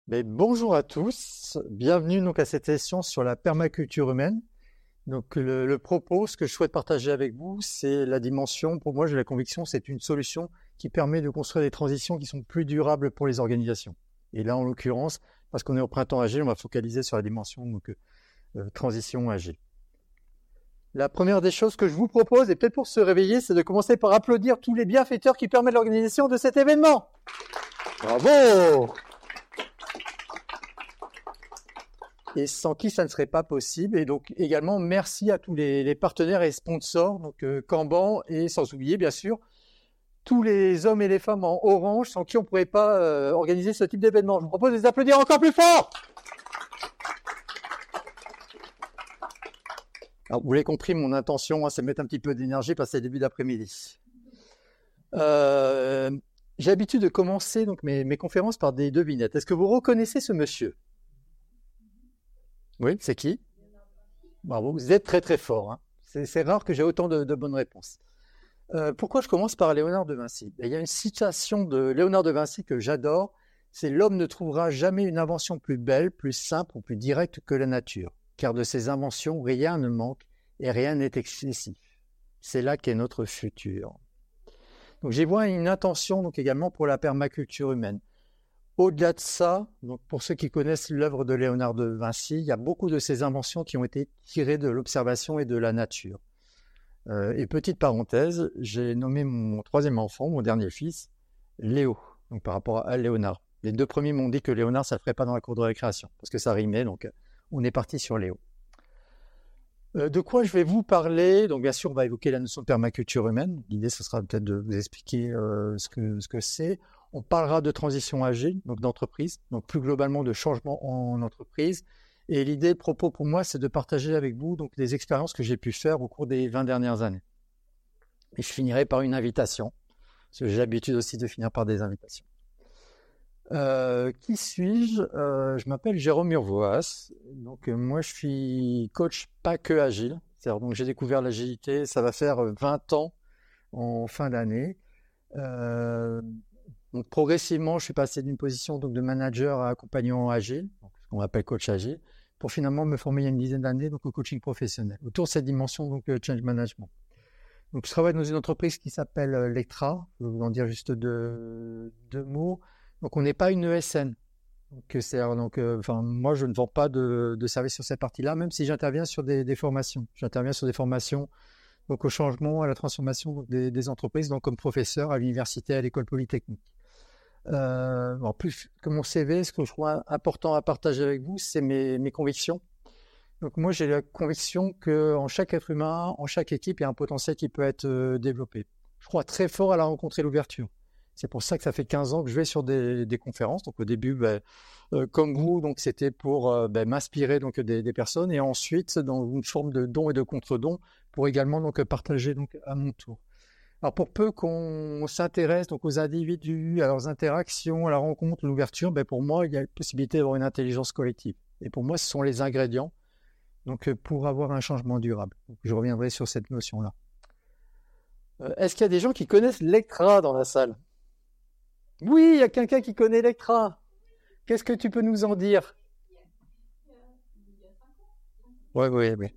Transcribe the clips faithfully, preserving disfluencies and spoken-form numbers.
Ben, bonjour à tous, bienvenue donc à cette session sur la permaculture humaine. Donc le, le propos, ce que je souhaite partager avec vous, c'est la dimension, pour moi j'ai la conviction, c'est une solution qui permet de construire des transitions qui sont plus durables pour les organisations. Et là en l'occurrence, parce qu'on est au printemps agile, on va focaliser sur la dimension donc, euh, transition agile. La première des choses que je vous propose, et peut-être pour se réveiller, c'est de commencer par applaudir tous les bienfaiteurs qui permettent l'organisation de cet événement. Bravo! Et sans qui ça ne serait pas possible. Et donc également merci à tous les, les partenaires et sponsors, donc euh, Kanban, et sans oublier bien sûr tous les hommes et les femmes en orange sans qui on ne pourrait pas euh, organiser ce type d'événement. Je vous propose de les applaudir encore plus fort. Alors, vous l'avez compris, mon intention, hein, c'est de mettre un petit peu d'énergie parce que c'est le début d'après-midi. Euh, j'ai l'habitude de commencer donc, mes, mes conférences par des devinettes. Est-ce que vous reconnaissez ce monsieur ? Oui, c'est qui? Bravo, vous êtes très très fort. Hein. C'est, c'est rare que j'ai autant de, de bonnes réponses. Euh, pourquoi je commence par Léonard de Vinci? Il y a une citation de Léonard de Vinci que j'adore, c'est « L'homme ne trouvera jamais une invention plus belle, plus simple ou plus directe que la nature, car de ses inventions, rien ne manque et rien n'est excessif. C'est là qu'est notre futur. » Donc j'y vois une intention donc, également pour la permaculture humaine. Au-delà de ça, donc pour ceux qui connaissent l'œuvre de Léonard de Vinci, il y a beaucoup de ces inventions qui ont été tirées de l'observation et de la nature. Euh, et petite parenthèse, j'ai nommé mon troisième enfant, mon dernier fils, Léo, donc par rapport à Léonard. Les deux premiers m'ont dit que Léonard, ça ne ferait pas dans la cour de récréation, parce que ça rimait, donc on est parti sur Léo. Euh, de quoi je vais vous parler? Donc bien sûr, on va évoquer la notion de permaculture humaine. L'idée, ce sera peut-être de vous expliquer euh, ce que, ce que c'est. On parlera de transition agile, donc d'entreprise, donc plus globalement de changement en entreprise. Et l'idée, le propos pour moi, c'est de partager avec vous donc, des expériences que j'ai pu faire au cours des vingt dernières années. Et je finirai par une invitation, parce que j'ai l'habitude aussi de finir par des invitations. Euh, qui suis-je? euh, Je m'appelle Jérôme Urvoas. Donc, euh, moi, je suis coach pas que agile. C'est-à-dire, donc, j'ai découvert l'agilité, ça va faire vingt ans en fin d'année. Euh, Donc progressivement, je suis passé d'une position donc, de manager à accompagnant agile, donc, ce qu'on appelle coach agile, pour finalement me former il y a une dizaine d'années donc, au coaching professionnel, autour de cette dimension donc, euh, change management. Donc, je travaille dans une entreprise qui s'appelle euh, Lectra, je vais vous en dire juste deux, deux mots. Donc on n'est pas une E S N. Donc, c'est, donc, euh, enfin, moi, je ne vends pas de, de services sur cette partie-là, même si j'interviens sur des, des formations. J'interviens sur des formations donc, au changement, à la transformation donc, des, des entreprises, donc, comme professeur à l'université, à l'école polytechnique. Euh, en plus, comme mon C V, ce que je trouve important à partager avec vous, c'est mes, mes convictions. Donc moi, j'ai la conviction qu'en chaque être humain, en chaque équipe, il y a un potentiel qui peut être euh, développé. Je crois très fort à la rencontre et l'ouverture. C'est pour ça que ça fait quinze ans que je vais sur des, des conférences. Donc au début, ben, euh, comme vous, donc c'était pour euh, ben, m'inspirer donc des, des personnes, et ensuite dans une forme de don et de contre-don pour également donc partager donc à mon tour. Alors pour peu qu'on s'intéresse donc aux individus, à leurs interactions, à la rencontre, l'ouverture, ben pour moi, il y a la possibilité d'avoir une intelligence collective. Et pour moi, ce sont les ingrédients donc, pour avoir un changement durable. Donc, je reviendrai sur cette notion-là. Euh, est-ce qu'il y a des gens qui connaissent Lectra dans la salle? Oui, il y a quelqu'un qui connaît Lectra. Qu'est-ce que tu peux nous en dire? Oui, oui, oui.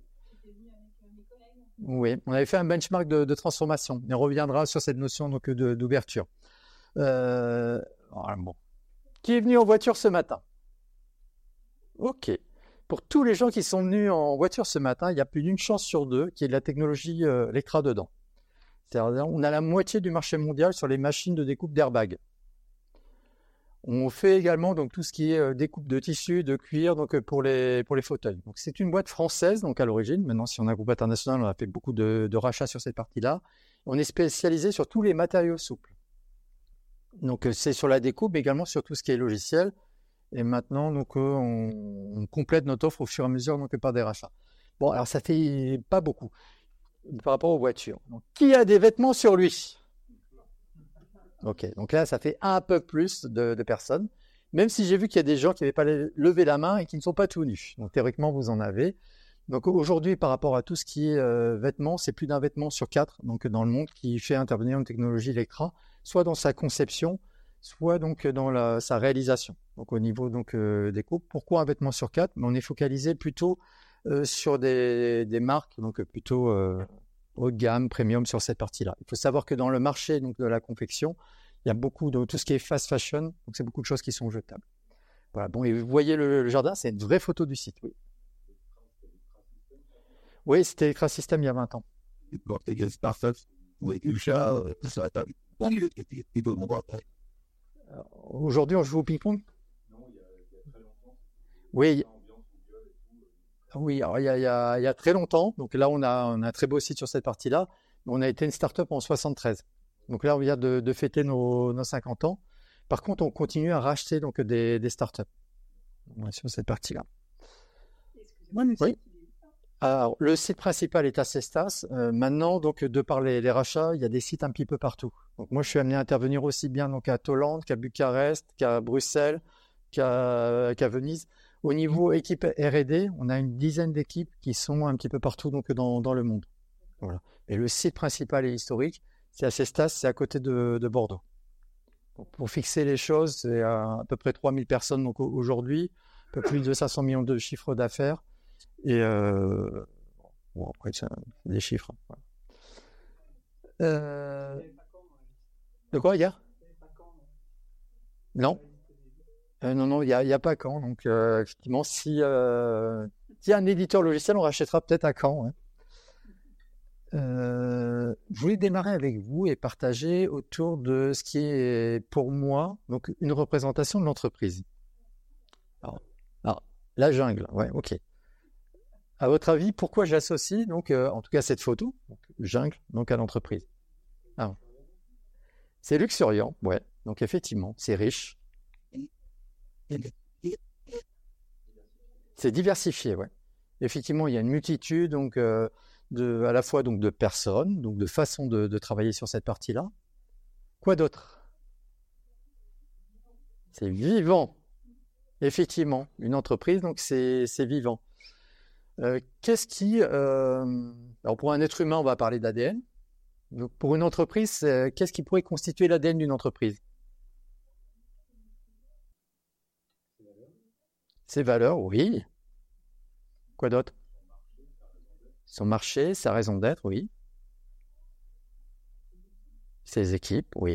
Oui, on avait fait un benchmark de, de transformation. Et on reviendra sur cette notion donc, de, d'ouverture. Euh, bon. Qui est venu en voiture ce matin? Ok. Pour tous les gens qui sont venus en voiture ce matin, il y a plus d'une chance sur deux qu'il y ait de la technologie euh, Lectra dedans. C'est-à-dire on a la moitié du marché mondial sur les machines de découpe d'airbag. On fait également donc, tout ce qui est euh, découpe de tissu, de cuir donc, pour, les, pour les fauteuils. Donc, c'est une boîte française donc, à l'origine. Maintenant, si on a un groupe international, on a fait beaucoup de, de rachats sur cette partie-là. On est spécialisé sur tous les matériaux souples. Donc, c'est sur la découpe, mais également sur tout ce qui est logiciel. Et maintenant, donc, on, on complète notre offre au fur et à mesure donc, par des rachats. Bon, alors ça fait pas beaucoup par rapport aux voitures. Donc, qui a des vêtements sur lui? Ok, donc là, ça fait un peu plus de, de personnes, même si j'ai vu qu'il y a des gens qui n'avaient pas levé la main et qui ne sont pas tout nus. Donc théoriquement, vous en avez. Donc aujourd'hui, par rapport à tout ce qui est euh, vêtements, c'est plus d'un vêtement sur quatre donc, dans le monde qui fait intervenir une technologie Lectra, soit dans sa conception, soit donc dans la, sa réalisation. Donc au niveau donc euh, des coupes. Pourquoi un vêtement sur quatre? Mais on est focalisé plutôt euh, sur des, des marques donc plutôt euh, haut de gamme, premium sur cette partie-là. Il faut savoir que dans le marché donc de la confection, il y a beaucoup de tout ce qui est fast fashion, donc c'est beaucoup de choses qui sont jetables. Voilà. Bon, et vous voyez le, le jardin, c'est une vraie photo du site. Oui, oui, c'était Ecra System il y a vingt ans. Aujourd'hui, on joue au ping-pong? Oui, oui, alors il y a, il y a, il y a très longtemps. Donc là, on a, on a un très beau site sur cette partie-là. On a été une start-up en soixante-treize. Donc là, on vient de, de fêter nos, nos cinquante ans. Par contre, on continue à racheter donc, des, des start-up ouais, sur cette partie-là. Oui. Alors, le site principal est à Cestas. Euh, maintenant, donc, de par les, les rachats, il y a des sites un petit peu partout. Donc, moi, je suis amené à intervenir aussi bien donc, à Tolande qu'à Bucarest, qu'à Bruxelles, qu'à, qu'à Venise. Au niveau équipe R et D, on a une dizaine d'équipes qui sont un petit peu partout donc, dans, dans le monde. Voilà. Et le site principal et historique, c'est à Cestas, c'est à côté de, de Bordeaux. Donc, pour fixer les choses, c'est à, à peu près trois mille personnes donc, aujourd'hui, un peu plus de cinq cents millions de chiffres d'affaires. Et euh, bon, après, c'est des chiffres. Voilà. Euh, de quoi, hier? Non. Euh, non, non, il n'y a, a pas Caen. Donc, euh, effectivement, si euh, il y a un éditeur logiciel, on rachètera peut-être à Caen. Hein. Euh, je voulais démarrer avec vous et partager autour de ce qui est pour moi donc une représentation de l'entreprise. Alors, alors la jungle, ouais, ok. À votre avis, pourquoi j'associe donc, euh, en tout cas, cette photo, donc, jungle, donc à l'entreprise? Ah, c'est luxuriant, ouais. Donc effectivement, c'est riche. C'est diversifié, ouais. Effectivement, il y a une multitude donc euh, de, à la fois donc de personnes, donc de façons de, de travailler sur cette partie-là. Quoi d'autre? C'est vivant. Effectivement, une entreprise, donc c'est c'est vivant. Euh, qu'est-ce qui... Euh... Alors pour un être humain, on va parler d'A D N. Donc pour une entreprise, euh, qu'est-ce qui pourrait constituer l'A D N d'une entreprise? Ses valeurs, oui. Quoi d'autre? Son marché, sa raison d'être, oui. Ses équipes, oui.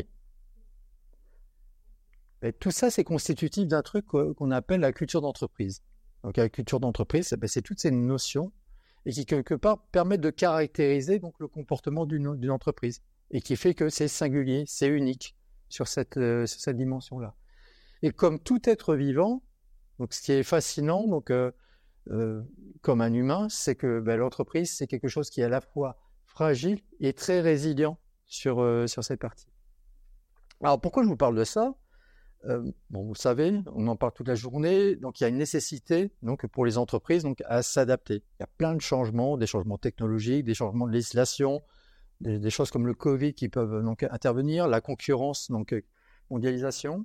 Et tout ça, c'est constitutif d'un truc qu'on appelle la culture d'entreprise. Donc la culture d'entreprise, ben, c'est toutes ces notions et qui, quelque part, permettent de caractériser donc, le comportement d'une, d'une entreprise et qui fait que c'est singulier, c'est unique sur cette, euh, sur cette dimension-là. Et comme tout être vivant, donc ce qui est fascinant, donc, euh, euh, comme un humain, c'est que ben, l'entreprise, c'est quelque chose qui est à la fois fragile et très résilient sur, euh, sur cette partie. Alors pourquoi je vous parle de ça? Euh, bon, vous le savez, on en parle toute la journée, donc il y a une nécessité donc, pour les entreprises donc, à s'adapter. Il y a plein de changements, des changements technologiques, des changements de législation, des, des choses comme le Covid qui peuvent donc, intervenir, la concurrence, donc mondialisation.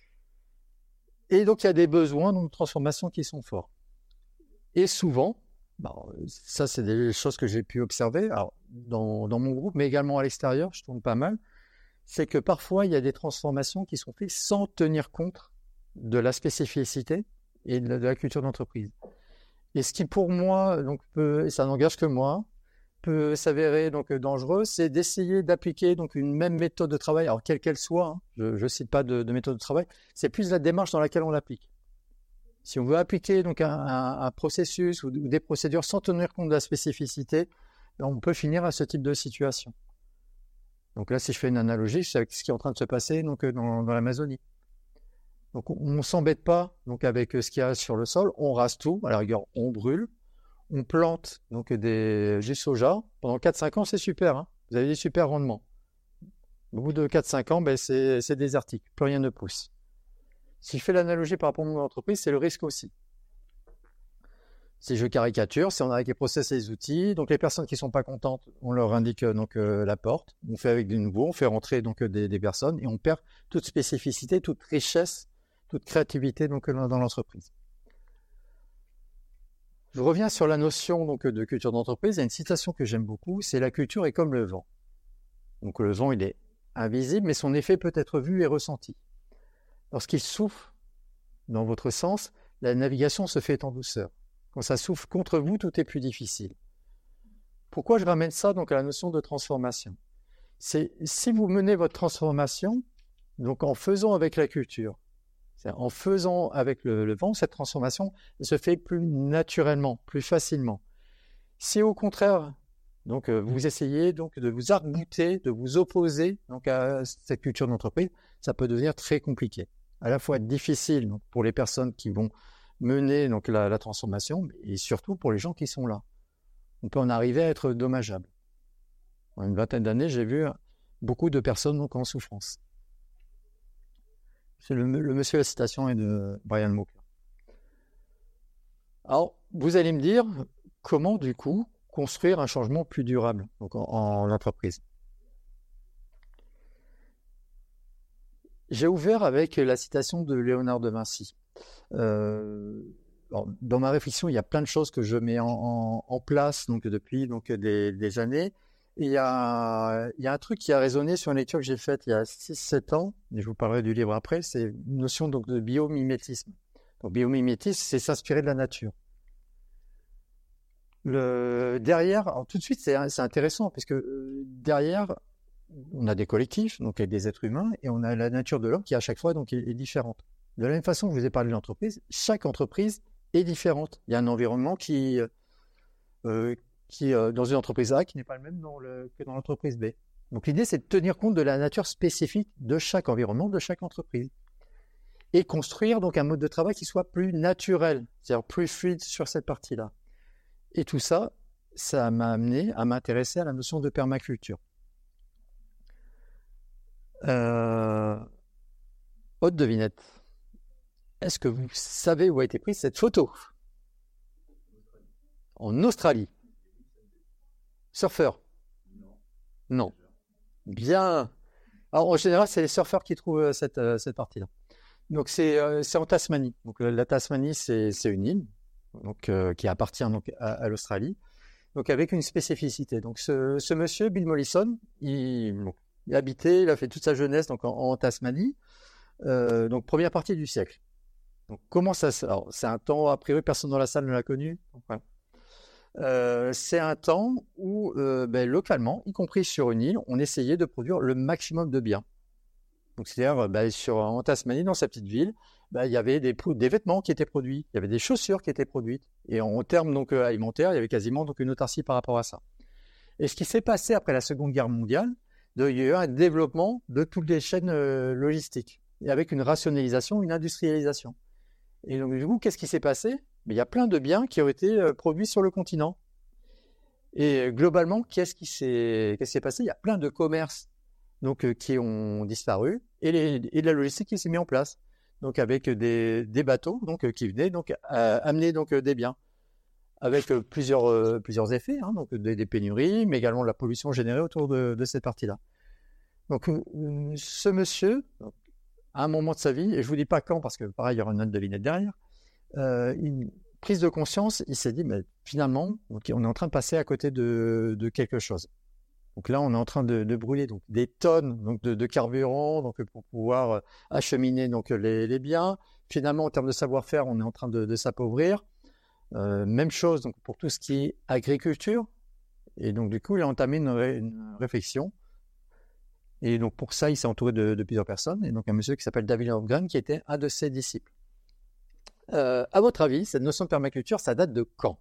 Et donc il y a des besoins donc, de transformation qui sont forts. Et souvent, bon, ça c'est des choses que j'ai pu observer alors, dans, dans mon groupe, mais également à l'extérieur, je tourne pas mal, c'est que parfois, il y a des transformations qui sont faites sans tenir compte de la spécificité et de la culture d'entreprise. Et ce qui, pour moi, donc peut, et ça n'engage que moi, peut s'avérer donc dangereux, c'est d'essayer d'appliquer donc une même méthode de travail, alors quelle qu'elle soit, hein, je ne cite pas de, de méthode de travail, c'est plus la démarche dans laquelle on l'applique. Si on veut appliquer donc un, un, un processus ou des procédures sans tenir compte de la spécificité, on peut finir à ce type de situation. Donc là, si je fais une analogie, c'est avec ce qui est en train de se passer donc, dans, dans l'Amazonie. Donc on ne s'embête pas donc, avec ce qu'il y a sur le sol, on rase tout, à la rigueur, on brûle, on plante donc, des, du soja. Pendant quatre cinq ans, c'est super, hein, vous avez des super rendements. Au bout de quatre cinq ans, ben, c'est, c'est désertique, plus rien ne pousse. Si je fais l'analogie par rapport à mon entreprise, c'est le risque aussi. Si je caricature, si on a avec les process et les outils, donc les personnes qui ne sont pas contentes, on leur indique donc euh, la porte, on fait avec des nouveaux, on fait rentrer donc des, des personnes et on perd toute spécificité, toute richesse, toute créativité donc dans l'entreprise. Je reviens sur la notion donc de culture d'entreprise. Il y a une citation que j'aime beaucoup, c'est la culture est comme le vent. Donc le vent il est invisible, mais son effet peut être vu et ressenti. lorsqu'il souffle dans votre sens, la navigation se fait en douceur. Quand ça souffle contre vous, tout est plus difficile. Pourquoi je ramène ça donc à la notion de transformation? C'est si vous menez votre transformation, donc en faisant avec la culture, c'est-à-dire en faisant avec le, le vent, cette transformation elle se fait plus naturellement, plus facilement. Si au contraire, donc euh, vous essayez donc de vous arc-bouter, de vous opposer donc à cette culture d'entreprise, ça peut devenir très compliqué. À la fois difficile donc, pour les personnes qui vont mener donc la, la transformation, et surtout pour les gens qui sont là. On peut en arriver à être dommageable. En une vingtaine d'années, j'ai vu beaucoup de personnes donc, en souffrance. C'est le, le monsieur, la citation est de Brian Mocker. Alors, vous allez me dire, comment du coup construire un changement plus durable donc en, en entreprise? J'ai ouvert avec la citation de Léonard de Vinci. Euh, alors, dans ma réflexion, il y a plein de choses que je mets en, en, en place donc, depuis donc, des, des années. Et il y, a, il y a un truc qui a résonné sur une lecture que j'ai faite il y a six sept ans, et je vous parlerai du livre après, c'est une notion donc, de biomimétisme. Donc, biomimétisme, c'est s'inspirer de la nature. Le, derrière, alors, tout de suite, c'est, c'est intéressant, parce que euh, derrière, on a des collectifs, donc avec des êtres humains, et on a la nature de l'homme qui, à chaque fois, donc, est, est différente. De la même façon que je vous ai parlé de l'entreprise, chaque entreprise est différente. Il y a un environnement qui, euh, qui euh, dans une entreprise A, qui n'est pas le même dans le, que dans l'entreprise B. Donc l'idée, c'est de tenir compte de la nature spécifique de chaque environnement, de chaque entreprise. Et construire donc un mode de travail qui soit plus naturel, c'est-à-dire plus fluide sur cette partie-là. Et tout ça, ça m'a amené à m'intéresser à la notion de permaculture. Euh... Haute devinette. Est-ce que vous savez où a été prise cette photo? En Australie. Surfeur? Non. Bien. Alors, en général, c'est les surfeurs qui trouvent cette, cette partie-là. Donc, c'est, euh, c'est en Tasmanie. Donc, la Tasmanie, c'est, c'est une île donc, euh, qui appartient donc, à, à l'Australie, donc avec une spécificité. Donc, ce, ce monsieur, Bill Mollison, il, donc, il habitait, il a fait toute sa jeunesse donc, en, en Tasmanie, euh, donc première partie du siècle. Donc, comment ça se... Alors, c'est un temps, a priori, personne dans la salle ne l'a connu. Donc, voilà. Euh, c'est un temps où, euh, ben, localement, y compris sur une île, on essayait de produire le maximum de biens. Donc, c'est-à-dire, ben, sur, en Tasmanie, dans sa petite ville, ben, il y avait des, des vêtements qui étaient produits, il y avait des chaussures qui étaient produites. Et en, en termes donc, euh, alimentaires, il y avait quasiment donc, une autarcie par rapport à ça. Et ce qui s'est passé après la Seconde Guerre mondiale, de, il y a eu un développement de toutes les chaînes euh, logistiques, et avec une rationalisation, une industrialisation. Et donc, du coup, qu'est-ce qui s'est passé? Mais il y a plein de biens qui ont été euh, produits sur le continent. Et globalement, qu'est-ce qui s'est, qu'est-ce qui s'est passé? Il y a plein de commerces donc, euh, qui ont disparu et, les, et de la logistique qui s'est mise en place. Donc, avec des, des bateaux donc, euh, qui venaient donc, euh, amener donc, euh, des biens. Avec euh, plusieurs, euh, plusieurs effets, hein, donc des, des pénuries, mais également la pollution générée autour de, de cette partie-là. Donc, euh, ce monsieur, donc, à un moment de sa vie, et je ne vous dis pas quand, parce que pareil, il y aura une note devinette derrière, euh, une prise de conscience, il s'est dit, mais finalement, okay, on est en train de passer à côté de, de quelque chose. Donc là, on est en train de, de brûler donc, des tonnes donc, de, de carburant donc, pour pouvoir acheminer donc, les, les biens. Finalement, en termes de savoir-faire, on est en train de, de s'appauvrir. Euh, même chose donc, pour tout ce qui est agriculture. Et donc, du coup, il a entamé une, ré, une réflexion. Et donc, pour ça, il s'est entouré de, de plusieurs personnes. Et donc, un monsieur qui s'appelle David Holmgren, qui était un de ses disciples. Euh, à votre avis, cette notion de permaculture, ça date de quand?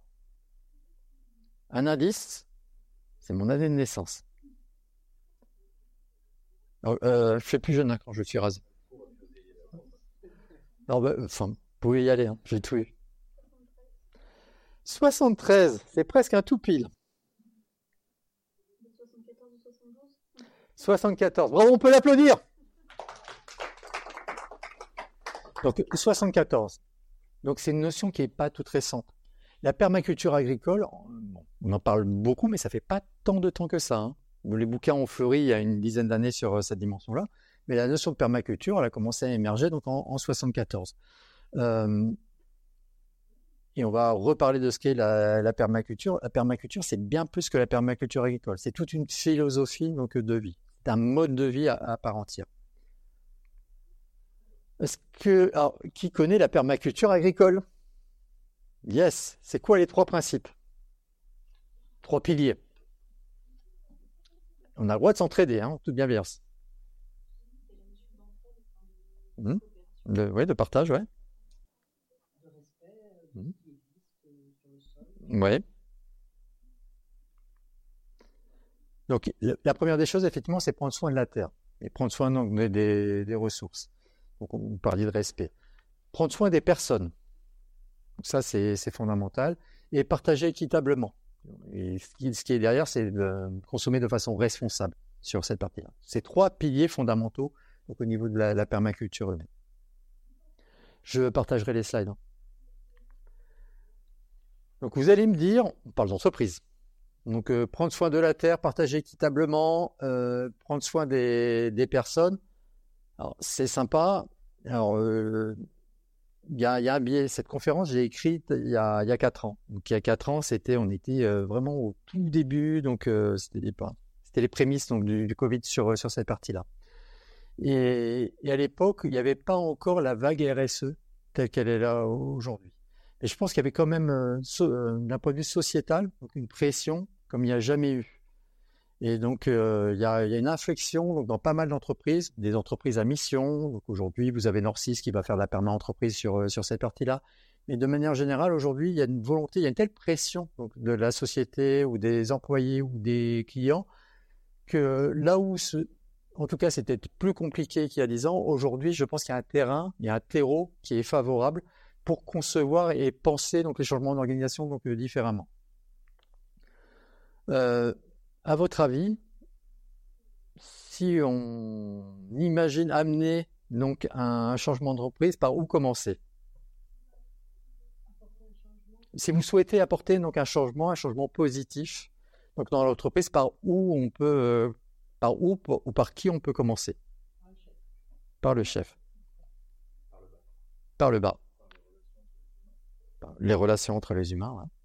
Un indice, c'est mon année de naissance. Alors, euh, je suis plus jeune hein, quand je suis rasé. Alors, bah, enfin, vous pouvez y aller, hein, j'ai tout eu. soixante-treize, c'est presque un tout pile. soixante-quatorze, bravo, on peut l'applaudir. Donc, soixante-quatorze. Donc, c'est une notion qui n'est pas toute récente. La permaculture agricole, bon, on en parle beaucoup, mais ça fait pas tant de temps que ça. Hein. Les bouquins ont fleuri il y a une dizaine d'années sur cette dimension-là. Mais la notion de permaculture, elle a commencé à émerger donc en, en soixante-quatorze. Euh, et on va reparler de ce qu'est la, la permaculture. La permaculture, c'est bien plus que la permaculture agricole. C'est toute une philosophie donc, de vie. C'est un mode de vie à, à part entière. Est-ce que, alors, qui connaît la permaculture agricole? Yes. C'est quoi les trois principes? Trois piliers. On a le droit de s'entraider, hein, en toute bienveillance. Mmh. Le, ouais, de partage, ouais. Mmh. Ouais. Donc, le- la première des choses, effectivement, c'est prendre soin de la terre et prendre soin donc, des, des- des ressources. Donc, on vous parliez de respect. Prendre soin des personnes. Donc, ça, c'est c'est fondamental. Et partager équitablement. Et ce qui, ce qui est derrière, c'est de consommer de façon responsable sur cette partie-là. C'est trois piliers fondamentaux donc, au niveau de la, la permaculture humaine. Je partagerai les slides, hein. Donc, vous allez me dire, on parle d'entreprise. Donc, euh, prendre soin de la terre, partager équitablement, euh, prendre soin des, des personnes. Alors, c'est sympa. Alors, euh, il y a, il y a un biais. Cette conférence, j'ai écrite il y a, il y a quatre ans. Donc, il y a quatre ans, c'était, on était euh, vraiment au tout début. Donc, euh, c'était les, c'était les prémices donc, du, du Covid sur, sur cette partie-là. Et, et à l'époque, il n'y avait pas encore la vague R S E telle qu'elle est là aujourd'hui. Et je pense qu'il y avait quand même, euh, so, euh, d'un point de vue sociétal, donc une pression comme il n'y a jamais eu. Et donc, euh, il, y a, il y a une inflexion donc, dans pas mal d'entreprises, des entreprises à mission. Donc aujourd'hui, vous avez Norcis qui va faire de la perma-entreprise sur, sur cette partie-là. Mais de manière générale, aujourd'hui, il y a une volonté, il y a une telle pression donc, de la société ou des employés ou des clients que là où, ce, en tout cas, c'était plus compliqué qu'il y a dix ans, aujourd'hui, je pense qu'il y a un terrain, il y a un terreau qui est favorable pour concevoir et penser donc, les changements d'organisation donc, euh, différemment. Euh, à votre avis, si on imagine amener donc un changement d'entreprise, par où commencer? Si vous souhaitez apporter donc un changement, un changement positif, donc dans l'entreprise, par où on peut, euh, par où ou par qui on peut commencer? Par le chef. Par le bas. Les relations entre les humains. Ouais.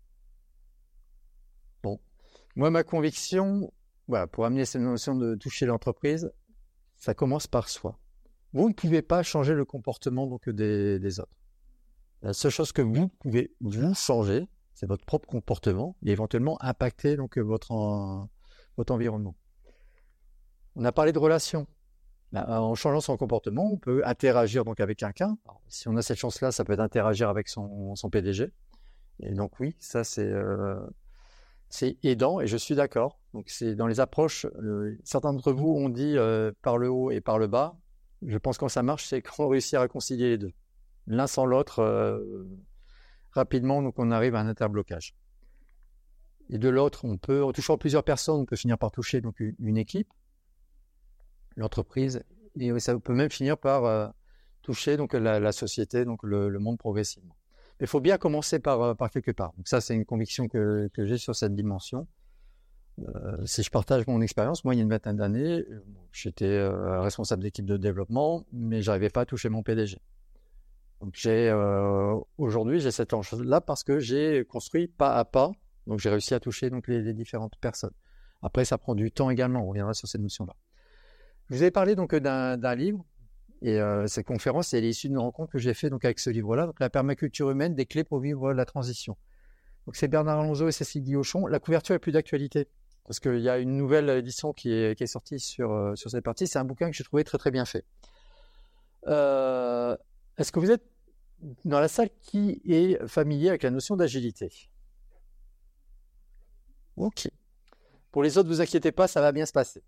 Bon, moi ma conviction, voilà, pour amener cette notion de toucher l'entreprise, ça commence par soi. Vous ne pouvez pas changer le comportement donc des, des autres. La seule chose que vous pouvez vous changer, c'est votre propre comportement et éventuellement impacter donc votre en, votre environnement. On a parlé de relations. En changeant son comportement, on peut interagir donc avec quelqu'un. Si on a cette chance-là, ça peut être interagir avec son, son P D G. Et donc oui, ça c'est euh, c'est aidant et je suis d'accord. Donc c'est dans les approches. Euh, certains d'entre vous ont dit euh, par le haut et par le bas. Je pense que quand ça marche, c'est qu'on réussit à réconcilier les deux. L'un sans l'autre, euh, rapidement, donc on arrive à un interblocage. Et de l'autre, on peut, en touchant plusieurs personnes, on peut finir par toucher donc une équipe, l'entreprise, et ça peut même finir par euh, toucher donc la, la société, donc le, le monde progressivement. Mais il faut bien commencer par, par quelque part. Donc ça, c'est une conviction que, que j'ai sur cette dimension. Euh, si je partage mon expérience, moi, il y a une vingtaine d'années, j'étais euh, responsable d'équipe de développement, mais j'arrivais pas à toucher mon P D G. Donc j'ai euh, aujourd'hui j'ai cette chance-là parce que j'ai construit pas à pas, donc j'ai réussi à toucher donc les, les différentes personnes. Après, ça prend du temps également. On reviendra sur cette notion-là. Je vous ai parlé donc d'un, d'un livre et euh, cette conférence elle est issue d'une rencontre que j'ai fait donc avec ce livre-là, donc la permaculture humaine, des clés pour vivre la transition. Donc c'est Bernard Alonso et Cécile Guillochon. La couverture est plus d'actualité parce qu'il y a une nouvelle édition qui est, qui est sortie sur euh, sur cette partie. C'est un bouquin que j'ai trouvé très très bien fait. Euh, Est-ce que vous êtes dans la salle qui est familier avec la notion d'agilité? Ok. Pour les autres, ne vous inquiétez pas, ça va bien se passer.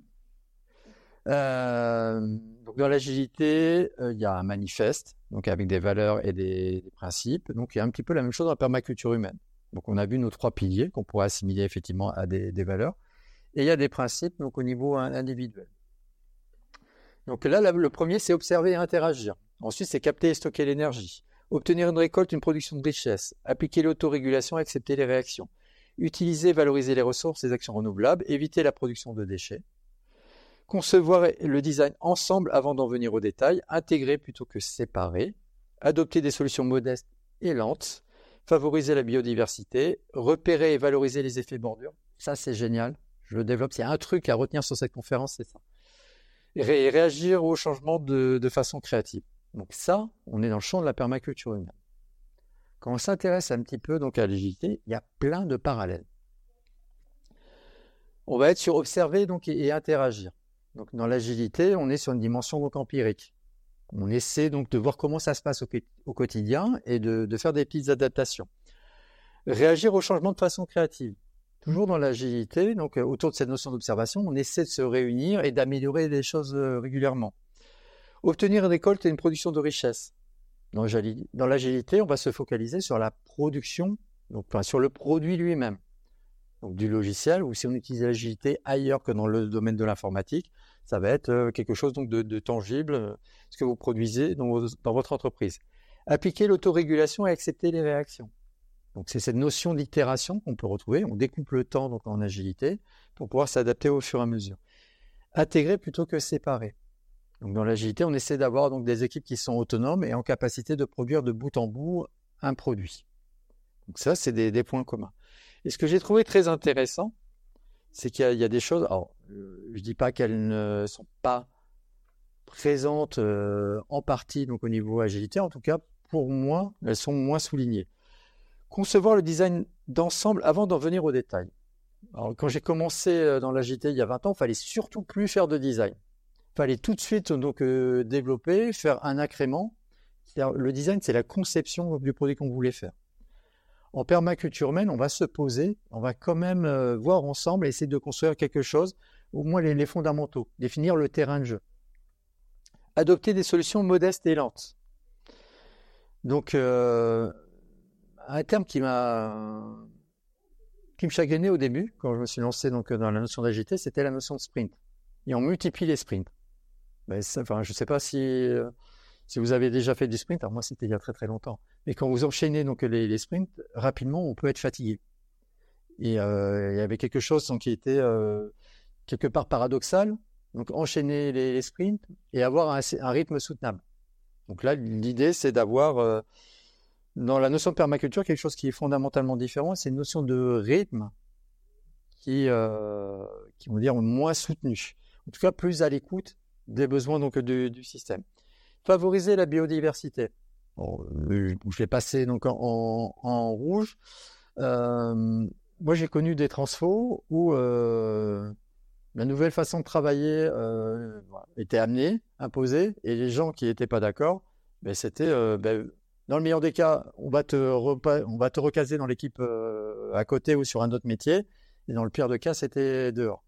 Euh, donc dans l'agilité, euh, il y a un manifeste, donc avec des valeurs et des, des principes. Donc il y a un petit peu la même chose dans la permaculture humaine. Donc on a vu nos trois piliers qu'on pourrait assimiler effectivement à des, des valeurs. Et il y a des principes donc au niveau individuel. Donc là, le premier, c'est observer et interagir. Ensuite, c'est capter et stocker l'énergie. Obtenir une récolte, une production de richesse. Appliquer l'autorégulation, accepter les réactions. Utiliser, valoriser les ressources, les actions renouvelables. Éviter la production de déchets. Concevoir le design ensemble avant d'en venir aux détails. Intégrer plutôt que séparer. Adopter des solutions modestes et lentes. Favoriser la biodiversité. Repérer et valoriser les effets bordure. Ça, c'est génial. Je le développe. S'il y a un truc à retenir sur cette conférence, c'est ça. Et réagir au changement de, de façon créative. Donc ça, on est dans le champ de la permaculture humaine. Quand on s'intéresse un petit peu donc à l'agilité, il y a plein de parallèles. On va être sur observer donc, et, et interagir. Donc, dans l'agilité, on est sur une dimension donc, empirique. On essaie donc de voir comment ça se passe au, au quotidien et de, de faire des petites adaptations. Réagir au changement de façon créative. Toujours dans l'agilité, donc autour de cette notion d'observation, on essaie de se réunir et d'améliorer les choses régulièrement. Obtenir une récolte et une production de richesse. Dans l'agilité, on va se focaliser sur la production, donc enfin, sur le produit lui-même, donc du logiciel, ou si on utilise l'agilité ailleurs que dans le domaine de l'informatique, ça va être quelque chose donc de, de tangible, ce que vous produisez dans, vos, dans votre entreprise. Appliquer l'autorégulation et accepter les réactions. Donc c'est cette notion d'itération qu'on peut retrouver. On découpe le temps donc en agilité pour pouvoir s'adapter au fur et à mesure. Intégrer plutôt que séparer. Donc dans l'agilité, on essaie d'avoir donc des équipes qui sont autonomes et en capacité de produire de bout en bout un produit. Donc ça, c'est des, des points communs. Et ce que j'ai trouvé très intéressant, c'est qu'il y a, il y a des choses. Alors, je ne dis pas qu'elles ne sont pas présentes euh, en partie donc au niveau agilité. En tout cas, pour moi, elles sont moins soulignées. Concevoir le design d'ensemble avant d'en venir au détail. Alors, quand j'ai commencé dans l'agilité il y a vingt ans, il ne fallait surtout plus faire de design. Il fallait tout de suite donc, euh, développer, faire un agrément. Le design, c'est la conception du produit qu'on voulait faire. En permaculture humaine, on va se poser, on va quand même euh, voir ensemble, essayer de construire quelque chose, au moins les, les fondamentaux, définir le terrain de jeu. Adopter des solutions modestes et lentes. Donc, euh, un terme qui m'a qui me chagrinait au début, quand je me suis lancé donc, dans la notion d'agilité, c'était la notion de sprint. Et on multiplie les sprints. Ben, ça, enfin, je ne sais pas si, euh, si vous avez déjà fait du sprint, alors moi c'était il y a très très longtemps, mais quand vous enchaînez donc, les, les sprints, rapidement on peut être fatigué. Et euh, il y avait quelque chose donc, qui était euh, quelque part paradoxal, donc enchaîner les, les sprints et avoir un, un rythme soutenable. Donc là, l'idée c'est d'avoir... Euh, Dans la notion de permaculture, quelque chose qui est fondamentalement différent, c'est une notion de rythme qui, euh, qui vont dire moins soutenue, en tout cas plus à l'écoute des besoins donc, du, du système. Favoriser la biodiversité. Bon, je vais passer donc en, en, en rouge. Euh, moi, j'ai connu des transfos où euh, la nouvelle façon de travailler euh, était amenée, imposée, et les gens qui n'étaient pas d'accord, ben, c'était... Euh, ben, dans le meilleur des cas, on va te, repa- on va te recaser dans l'équipe euh, à côté ou sur un autre métier. Et dans le pire des cas, c'était dehors.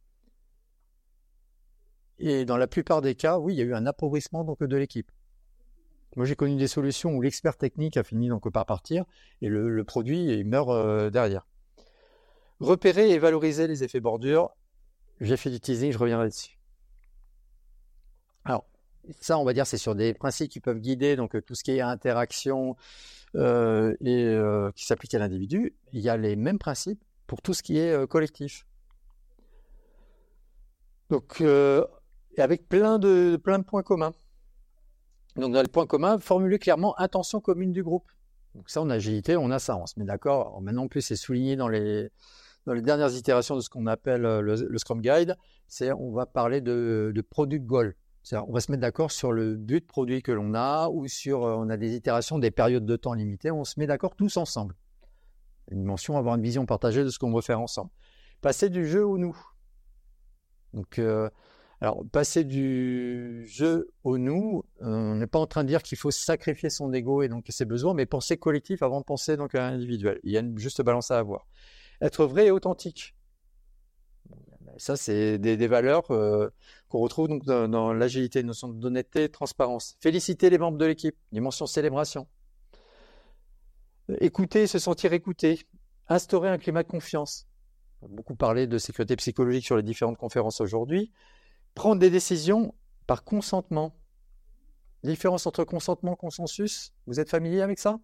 Et dans la plupart des cas, oui, il y a eu un appauvrissement donc, de l'équipe. Moi, j'ai connu des solutions où l'expert technique a fini donc, par partir et le, le produit il meurt euh, derrière. Repérer et valoriser les effets bordure. J'ai fait du teasing, je reviendrai dessus. Alors, ça, on va dire, c'est sur des principes qui peuvent guider donc tout ce qui est interaction euh, et euh, qui s'applique à l'individu. Il y a les mêmes principes pour tout ce qui est euh, collectif. Donc, euh, avec plein de, plein de points communs. Donc, dans les points communs, formuler clairement intention commune du groupe. Donc, ça, en agilité, on a ça, on se met d'accord. Alors, maintenant, en plus, c'est souligné dans les, dans les dernières itérations de ce qu'on appelle le, le Scrum Guide. C'est, on va parler de, de product goal. C'est-à-dire, on va se mettre d'accord sur le but produit que l'on a ou sur, euh, on a des itérations, des périodes de temps limitées, on se met d'accord tous ensemble. Une dimension, avoir une vision partagée de ce qu'on veut faire ensemble. Passer du jeu au nous. Donc, euh, alors, passer du jeu au nous, euh, on n'est pas en train de dire qu'il faut sacrifier son ego et donc ses besoins, mais penser collectif avant de penser donc à l'individuel. Il y a une juste balance à avoir. Être vrai et authentique. Ça, c'est des, des valeurs euh, qu'on retrouve donc dans, dans l'agilité, une notion d'honnêteté et de transparence. Féliciter les membres de l'équipe, dimension célébration. Écouter, se sentir écouté. Instaurer un climat de confiance. On a beaucoup parlé de sécurité psychologique sur les différentes conférences aujourd'hui. Prendre des décisions par consentement. Différence entre consentement et consensus, vous êtes familier avec ça?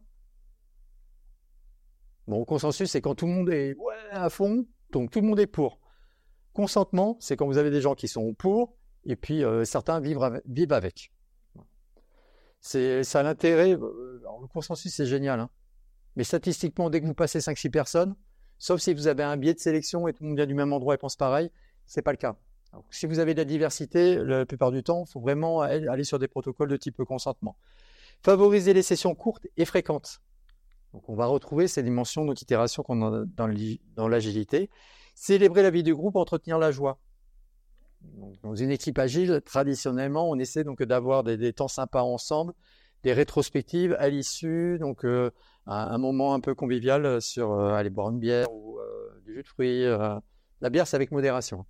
Bon, consensus, c'est quand tout le monde est ouais, à fond, donc tout le monde est pour. Consentement, c'est quand vous avez des gens qui sont pour, et puis euh, certains vivent avec. Vivent avec. C'est, ça a l'intérêt, alors le consensus c'est génial, hein, mais statistiquement, dès que vous passez cinq six personnes, sauf si vous avez un biais de sélection et tout le monde vient du même endroit et pense pareil, c'est pas le cas. Donc, si vous avez de la diversité, la plupart du temps, il faut vraiment aller sur des protocoles de type consentement. Favoriser les sessions courtes et fréquentes. Donc, on va retrouver ces dimensions d'itération qu'on a dans l'agilité. Célébrer la vie du groupe, entretenir la joie. Donc, dans une équipe agile, traditionnellement, on essaie donc d'avoir des, des temps sympas ensemble, des rétrospectives à l'issue, donc euh, un, un moment un peu convivial sur euh, aller boire une bière ou euh, du jus de fruits. Euh, la bière, c'est avec modération.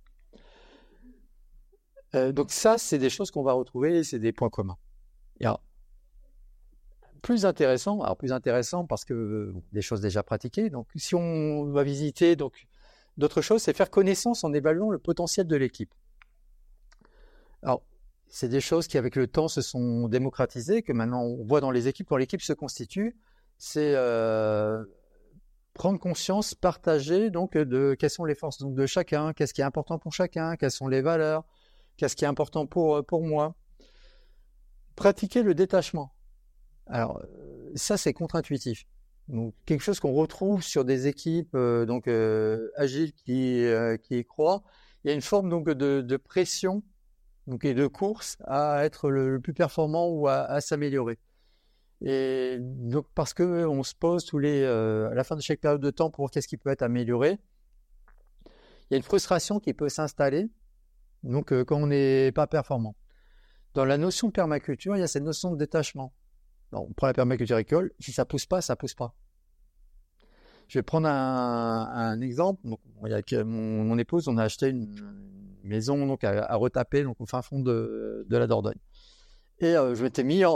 Euh, donc ça, c'est des choses qu'on va retrouver, c'est des points communs. Et alors, plus intéressant, alors plus intéressant parce que euh, des choses déjà pratiquées. Donc, si on va visiter donc d'autres choses, c'est faire connaissance en évaluant le potentiel de l'équipe. Alors, c'est des choses qui, avec le temps, se sont démocratisées, que maintenant on voit dans les équipes. Quand l'équipe se constitue, c'est euh, prendre conscience, partager donc de quelles sont les forces donc, de chacun, qu'est-ce qui est important pour chacun, quelles sont les valeurs, qu'est-ce qui est important pour, pour moi. Pratiquer le détachement. Alors, ça, c'est contre-intuitif. Donc, quelque chose qu'on retrouve sur des équipes euh, donc, euh, agiles qui, euh, qui y croient. Il y a une forme donc, de, de pression donc, et de course à être le, le plus performant ou à, à s'améliorer. Et donc, parce qu'on se pose tous les, euh, à la fin de chaque période de temps pour voir qu'est-ce qui peut être amélioré, il y a une frustration qui peut s'installer donc, euh, quand on n'est pas performant. Dans la notion de permaculture, il y a cette notion de détachement. Alors, on prend la permaculture agricole, si ça ne pousse pas, ça ne pousse pas. Je vais prendre un, un exemple. Donc, avec mon, mon épouse, on a acheté une, une maison donc, à, à retaper donc, au fin fond de, de la Dordogne. Et euh, je m'étais mis en...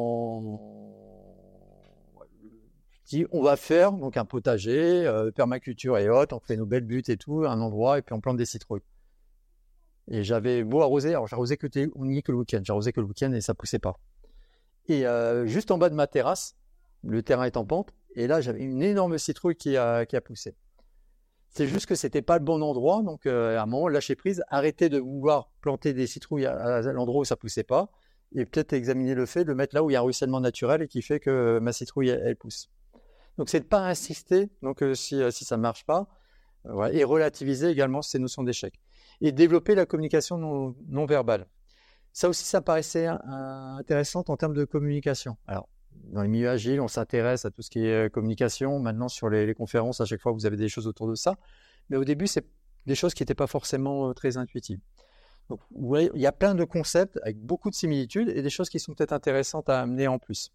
en... Je dis, on va faire donc, un potager, euh, permaculture et autres, on fait nos belles buttes et tout, un endroit, et puis on plante des citrouilles. Et j'avais beau arroser, alors j'arrosais que, on n'y est que le week-end, j'arrosais que le week-end et ça ne poussait pas. Et euh, juste en bas de ma terrasse, le terrain est en pente, et là j'avais une énorme citrouille qui a, qui a poussé. C'est juste que c'était pas le bon endroit, donc euh, à un moment lâcher prise, arrêter de vouloir planter des citrouilles à, à l'endroit où ça poussait pas, et peut-être examiner le fait de le mettre là où il y a un ruissellement naturel et qui fait que ma citrouille elle, elle pousse. Donc c'est de pas insister, donc euh, si si ça marche pas, euh, voilà, et relativiser également ces notions d'échec, et développer la communication non, non verbale. Ça aussi, ça paraissait intéressant en termes de communication. Alors, dans les milieux agiles, on s'intéresse à tout ce qui est communication. Maintenant, sur les, les conférences, à chaque fois, vous avez des choses autour de ça. Mais au début, c'est des choses qui n'étaient pas forcément très intuitives. Donc, vous voyez, il y a plein de concepts avec beaucoup de similitudes et des choses qui sont peut-être intéressantes à amener en plus.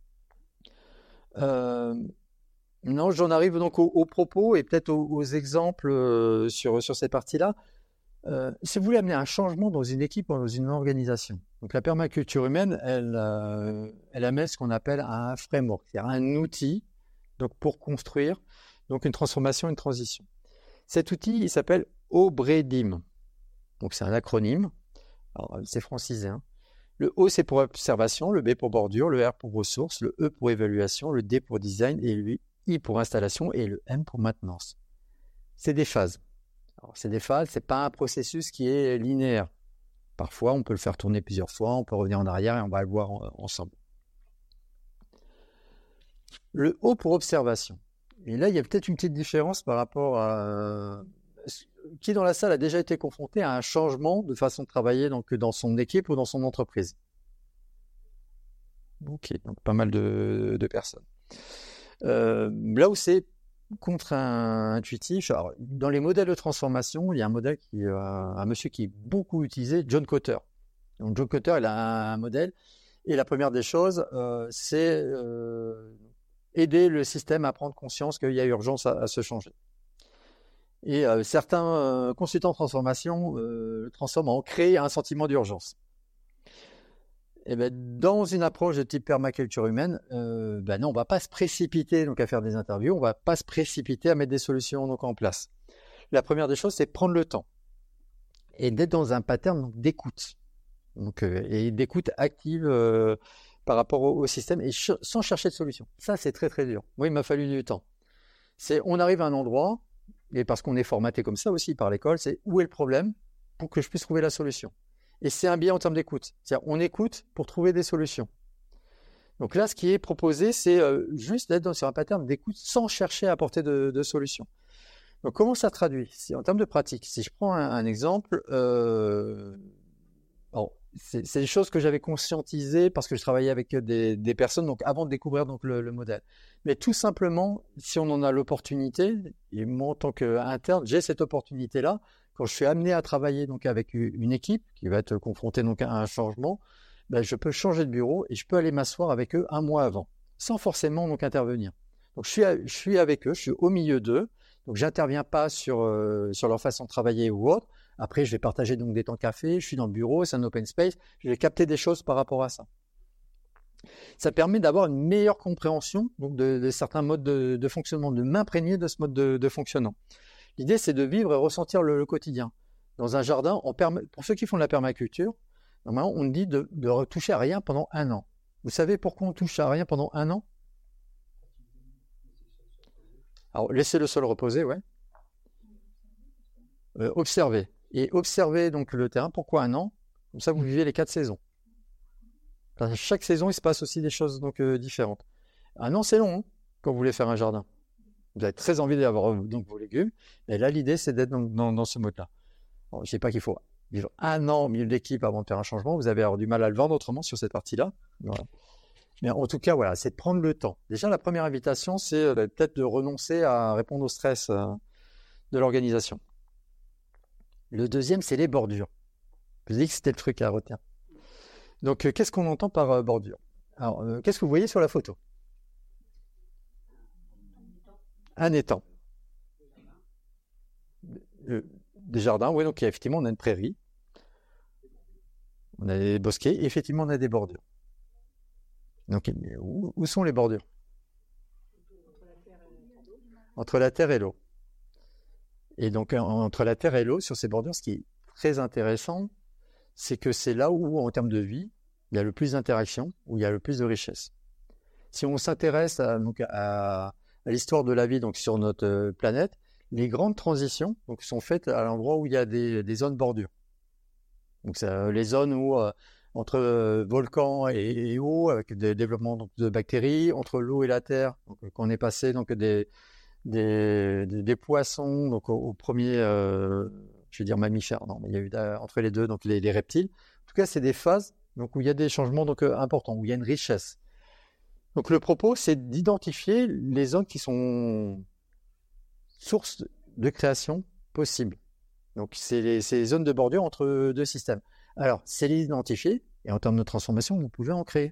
Euh, non, j'en arrive donc aux, aux propos et peut-être aux, aux exemples euh, sur, sur cette partie-là. Euh, si vous voulez amener un changement dans une équipe ou dans une organisation, donc la permaculture humaine, elle, euh, elle amène ce qu'on appelle un framework, c'est-à-dire un outil donc pour construire donc une transformation, une transition. Cet outil, il s'appelle OBREDIM. Donc c'est un acronyme, alors c'est francisé. Hein. Le O c'est pour observation, le B pour bordure, le R pour ressources, le E pour évaluation, le D pour design et le I pour installation et le M pour maintenance. C'est des phases. Alors, c'est des phases, c'est pas un processus qui est linéaire. Parfois, on peut le faire tourner plusieurs fois, on peut revenir en arrière et on va le voir en, ensemble. Le O pour observation. Et là, il y a peut-être une petite différence par rapport à... Qui dans la salle a déjà été confronté à un changement de façon de travailler donc, dans son équipe ou dans son entreprise? Ok, donc pas mal de, de personnes. Euh, là où c'est contre-intuitif. Alors, dans les modèles de transformation, il y a un modèle qui, euh, un monsieur qui est beaucoup utilisé, John Kotter. Donc, John Kotter, il a un modèle, et la première des choses, euh, c'est euh, aider le système à prendre conscience qu'il y a urgence à, à se changer. Et euh, certains euh, consultants en transformation euh, le transforment en créer un sentiment d'urgence. Et ben, dans une approche de type permaculture humaine, euh, ben non, on ne va pas se précipiter donc, à faire des interviews, on ne va pas se précipiter à mettre des solutions donc, en place. La première des choses, c'est prendre le temps et d'être dans un pattern donc, d'écoute. Donc, euh, et d'écoute active euh, par rapport au, au système et ch- sans chercher de solution. Ça, c'est très très dur. Moi, il m'a fallu du temps. C'est, on arrive à un endroit, et parce qu'on est formaté comme ça aussi par l'école, c'est où est le problème pour que je puisse trouver la solution. Et c'est un biais en termes d'écoute. C'est-à-dire, on écoute pour trouver des solutions. Donc là, ce qui est proposé, c'est euh, juste d'être dans, sur un pattern d'écoute sans chercher à apporter de, de solutions. Donc, comment ça traduit? Si, en termes de pratique, si je prends un, un exemple, euh, bon, c'est, c'est des choses que j'avais conscientisées parce que je travaillais avec des, des personnes donc avant de découvrir donc le, le modèle. Mais tout simplement, si on en a l'opportunité, et moi en tant qu'interne, j'ai cette opportunité-là, quand je suis amené à travailler donc avec une équipe qui va être confrontée donc à un changement, ben, je peux changer de bureau et je peux aller m'asseoir avec eux un mois avant, sans forcément donc intervenir. Donc je suis, à, je suis avec eux, je suis au milieu d'eux, donc j'interviens pas sur, euh, sur leur façon de travailler ou autre. Après, je vais partager donc des temps café, je suis dans le bureau, c'est un open space, je vais capter des choses par rapport à ça. Ça permet d'avoir une meilleure compréhension donc de, de certains modes de, de fonctionnement, de m'imprégner de ce mode de, de fonctionnement. L'idée, c'est de vivre et ressentir le, le quotidien. Dans un jardin, on permet, pour ceux qui font de la permaculture, normalement, on dit de ne toucher à rien pendant un an. Vous savez pourquoi on touche à rien pendant un an? Alors, laissez le sol reposer, ouais. Euh, observez. Et observez donc le terrain. Pourquoi un an? Comme ça, vous vivez les quatre saisons. Parce que chaque saison, il se passe aussi des choses donc euh, différentes. Un an, c'est long hein, quand vous voulez faire un jardin. Vous avez très envie d'avoir donc vos légumes. Et là, l'idée, c'est d'être dans, dans, dans ce mode-là. Bon, je ne sais pas qu'il faut vivre un an au milieu de l'équipe avant de faire un changement. Vous allez avoir du mal à le vendre autrement sur cette partie-là. Voilà. Mais en tout cas, voilà, c'est de prendre le temps. Déjà, la première invitation, c'est euh, peut-être de renoncer à répondre au stress euh, de l'organisation. Le deuxième, c'est les bordures. Je vous ai dit que c'était le truc à retenir. Donc, euh, qu'est-ce qu'on entend par euh, bordure? Alors, euh, qu'est-ce que vous voyez sur la photo? Un étang. Euh, des jardins, oui, donc effectivement, on a une prairie. On a des bosquets, et effectivement, on a des bordures. Donc, où, où sont les bordures? Entre la terre et l'eau. Et donc, entre la terre et l'eau, sur ces bordures, ce qui est très intéressant, c'est que c'est là où, en termes de vie, il y a le plus d'interaction, où il y a le plus de richesse. Si on s'intéresse à, donc, à, à l'histoire de la vie donc, sur notre planète, les grandes transitions donc, sont faites à l'endroit où il y a des, des zones bordures. Donc, c'est les zones où, euh, entre euh, volcans et, et eau, avec des développements donc, de bactéries, entre l'eau et la terre, donc, quand on est passé donc, des, des, des, des poissons donc, au, au premier, euh, je vais dire mammifères, non, mais il y a eu entre les deux donc, les, les reptiles. En tout cas, c'est des phases donc, où il y a des changements donc, euh, importants, où il y a une richesse. Donc le propos, c'est d'identifier les zones qui sont sources de création possibles. Donc c'est les, c'est les zones de bordure entre deux systèmes. Alors, c'est les identifier, et en termes de transformation, vous pouvez en créer.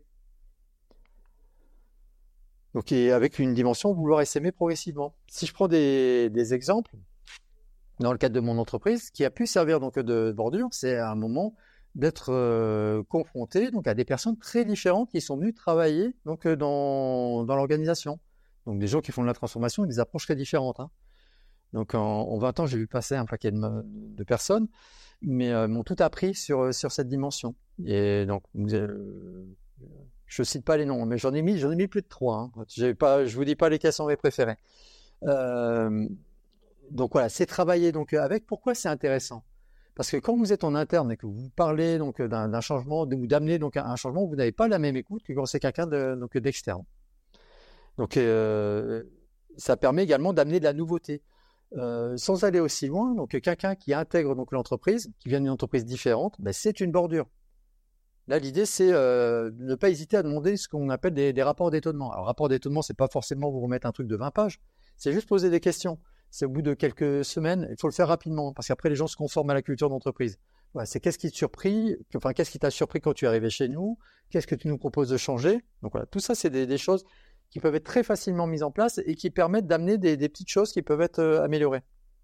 Donc et avec une dimension, vouloir essaimer progressivement. Si je prends des, des exemples, dans le cadre de mon entreprise, qui a pu servir donc de bordure, c'est à un moment d'être euh, confronté donc à des personnes très différentes qui sont venues travailler donc euh, dans, dans l'organisation. Donc des gens qui font de la transformation et des approches très différentes. Hein. Donc en, en vingt ans, j'ai vu passer un paquet de, de personnes, mais euh, m'ont tout appris sur, sur cette dimension. Et donc, euh, je cite pas les noms, mais j'en ai mis, j'en ai mis plus de trois. Hein. J'ai pas, je vous dis pas lesquels sont mes préférés. Euh, donc voilà, c'est travailler donc avec. Pourquoi c'est intéressant? Parce que quand vous êtes en interne et que vous parlez donc d'un, d'un changement ou d'amener donc un changement, vous n'avez pas la même écoute que quand c'est quelqu'un de, donc d'externe. Donc euh, ça permet également d'amener de la nouveauté, euh, sans aller aussi loin. Donc quelqu'un qui intègre donc l'entreprise, qui vient d'une entreprise différente, ben, c'est une bordure. Là, l'idée c'est euh, de ne pas hésiter à demander ce qu'on appelle des, des rapports d'étonnement. Alors rapport d'étonnement, c'est pas forcément vous remettre un truc de vingt pages, c'est juste poser des questions. C'est au bout de quelques semaines, il faut le faire rapidement, parce qu'après les gens se conforment à la culture d'entreprise. Voilà, c'est qu'est-ce qui te surpris, enfin qu'est-ce qui t'a surpris quand tu es arrivé chez nous, qu'est-ce que tu nous proposes de changer. Donc voilà, tout ça c'est des, des choses qui peuvent être très facilement mises en place et qui permettent d'amener des, des petites choses qui peuvent être euh, améliorées.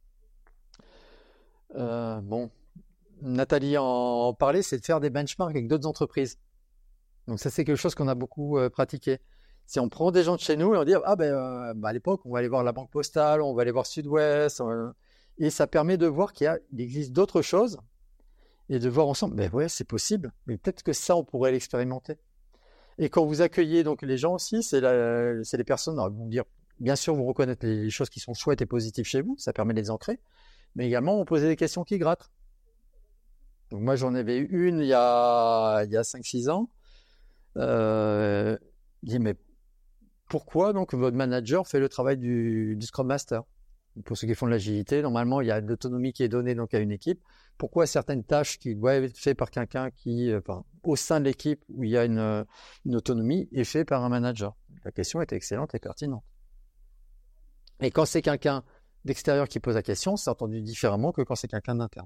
Euh, bon, Nathalie en parlait, c'est de faire des benchmarks avec d'autres entreprises. Donc ça c'est quelque chose qu'on a beaucoup euh, pratiqué. Si on prend des gens de chez nous et on dit ah ben euh, bah à l'époque on va aller voir la Banque Postale, on va aller voir Sud-Ouest, euh, et ça permet de voir qu'il y a, il existe d'autres choses et de voir ensemble. Ben ouais, c'est possible, mais peut-être que ça on pourrait l'expérimenter. Et quand vous accueillez donc les gens aussi, c'est, la, c'est les personnes. Alors, vous dire, bien sûr, vous reconnaître les choses qui sont chouettes et positives chez vous, ça permet de les ancrer, mais également on posait des questions qui grattent. Donc moi j'en avais eu une il y a il y a cinq six ans. Euh, je dis mais pourquoi donc votre manager fait le travail du, du Scrum Master? Pour ceux qui font de l'agilité, normalement, il y a de l'autonomie qui est donnée donc à une équipe. Pourquoi certaines tâches qui doivent être faites par quelqu'un qui, euh, enfin, au sein de l'équipe où il y a une, euh, une autonomie, est fait par un manager? La question était excellente et pertinente. Et quand c'est quelqu'un d'extérieur qui pose la question, c'est entendu différemment que quand c'est quelqu'un d'interne.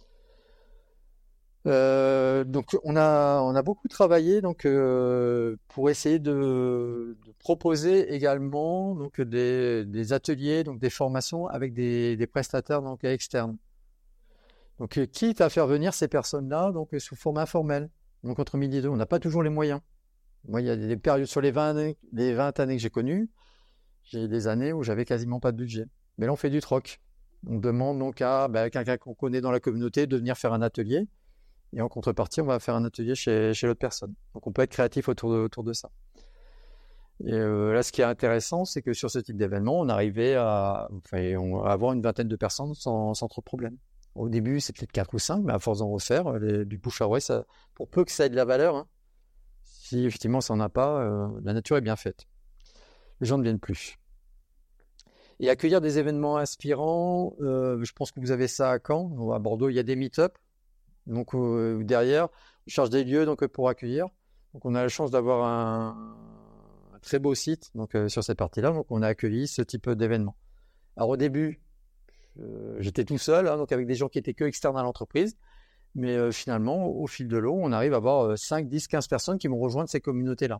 Euh, donc on a on a beaucoup travaillé donc euh, pour essayer de, de proposer également donc des, des ateliers, donc des formations avec des, des prestataires donc externes. Donc euh, quitte à faire venir ces personnes-là donc euh, sous format informel. Donc entre midi et deux, on n'a pas toujours les moyens. Moi, il y a des périodes sur les vingt années, les vingt années que j'ai connues, j'ai des années où j'avais quasiment pas de budget. Mais là, on fait du troc. On demande donc à bah, quelqu'un qu'on connaît dans la communauté de venir faire un atelier. Et en contrepartie, on va faire un atelier chez, chez l'autre personne. Donc on peut être créatif autour de, autour de ça. Et euh, là, ce qui est intéressant, c'est que sur ce type d'événement, on arrivait à, enfin, on, à avoir une vingtaine de personnes sans, sans trop de problème. Au début, c'est peut-être quatre ou cinq, mais à force d'en refaire, les, du bouche à oreille, ça, pour peu que ça ait de la valeur, hein, si effectivement ça n'en a pas, euh, la nature est bien faite. Les gens ne viennent plus. Et accueillir des événements inspirants, euh, je pense que vous avez ça à Caen. À Bordeaux, il y a des meet-up. Donc euh, derrière, on cherche des lieux donc pour accueillir. Donc on a la chance d'avoir un, un très beau site donc euh, sur cette partie-là. Donc on a accueilli ce type d'événement. Alors au début, euh, j'étais tout seul, hein, donc avec des gens qui étaient que externes à l'entreprise. Mais euh, finalement, au fil de l'eau, on arrive à avoir euh, cinq, dix, quinze personnes qui vont rejoindre ces communautés-là.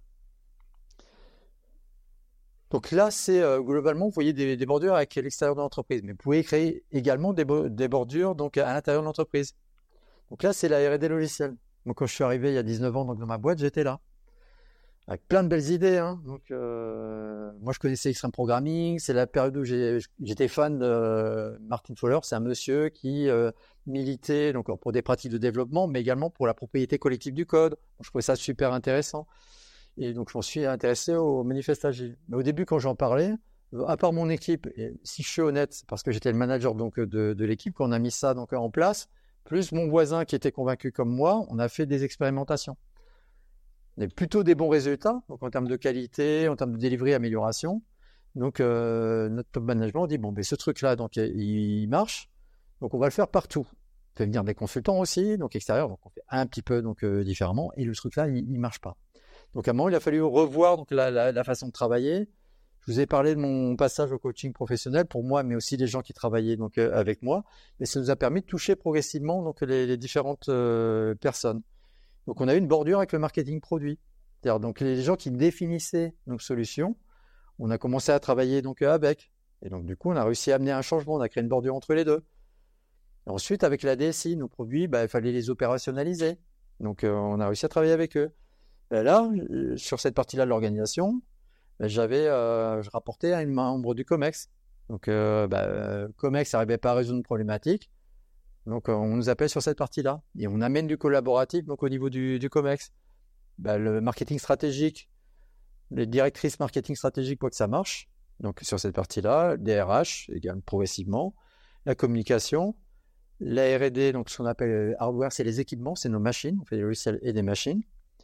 Donc là, c'est euh, globalement, vous voyez des, des bordures avec l'extérieur de l'entreprise. Mais vous pouvez créer également des, des bordures donc à l'intérieur de l'entreprise. Donc là, c'est la R et D logicielle. Donc quand je suis arrivé il y a dix-neuf ans donc dans ma boîte, j'étais là. Avec plein de belles idées. Hein. Donc, euh, moi, je connaissais Extreme Programming. C'est la période où j'ai, j'étais fan de Martin Fowler. C'est un monsieur qui euh, militait donc, pour des pratiques de développement, mais également pour la propriété collective du code. Donc, je trouvais ça super intéressant. Et donc, je m'en suis intéressé au manifeste agile. Mais au début, quand j'en parlais, à part mon équipe, et si je suis honnête, c'est parce que j'étais le manager donc, de, de l'équipe, qu'on a mis ça donc, en place, plus mon voisin qui était convaincu comme moi, on a fait des expérimentations. On a plutôt des bons résultats, donc en termes de qualité, en termes de delivery, amélioration. Donc euh, notre top management dit bon, ben ce truc-là, donc il marche, donc on va le faire partout. On fait venir des consultants aussi, donc extérieurs, donc on fait un petit peu donc euh, différemment, et le truc-là, il, il marche pas. Donc à un moment, il a fallu revoir donc la, la, la façon de travailler. Je vous ai parlé de mon passage au coaching professionnel pour moi, mais aussi des gens qui travaillaient donc euh, avec moi, et ça nous a permis de toucher progressivement donc les, les différentes euh, personnes. Donc, on a eu une bordure avec le marketing produit. C'est-à-dire, donc, les gens qui définissaient nos solutions, on a commencé à travailler donc avec. Et donc, du coup, on a réussi à amener un changement. On a créé une bordure entre les deux. Et ensuite, avec la D S I, nos produits, bah, il fallait les opérationnaliser. Donc, euh, on a réussi à travailler avec eux. Et là, euh, sur cette partie-là de l'organisation, bah, j'avais, euh, je rapportais à une membre du COMEX. Donc, euh, bah, euh, COMEX n'arrivait pas à résoudre une problématique. Donc, on nous appelle sur cette partie-là et on amène du collaboratif donc au niveau du, du COMEX. Ben, le marketing stratégique, les directrices marketing stratégique pour que ça marche. Donc, sur cette partie-là, les R H, également progressivement, la communication, la R et D, donc ce qu'on appelle hardware, c'est les équipements, c'est nos machines, on fait des logiciels et des machines.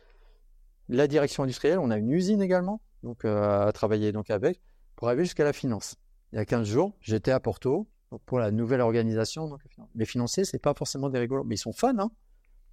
La direction industrielle, on a une usine également, donc euh, à travailler donc avec, pour arriver jusqu'à la finance. Il y a quinze jours, j'étais à Porto. Donc pour la nouvelle organisation, donc les financiers, c'est pas forcément des rigolos, mais ils sont fans. Hein.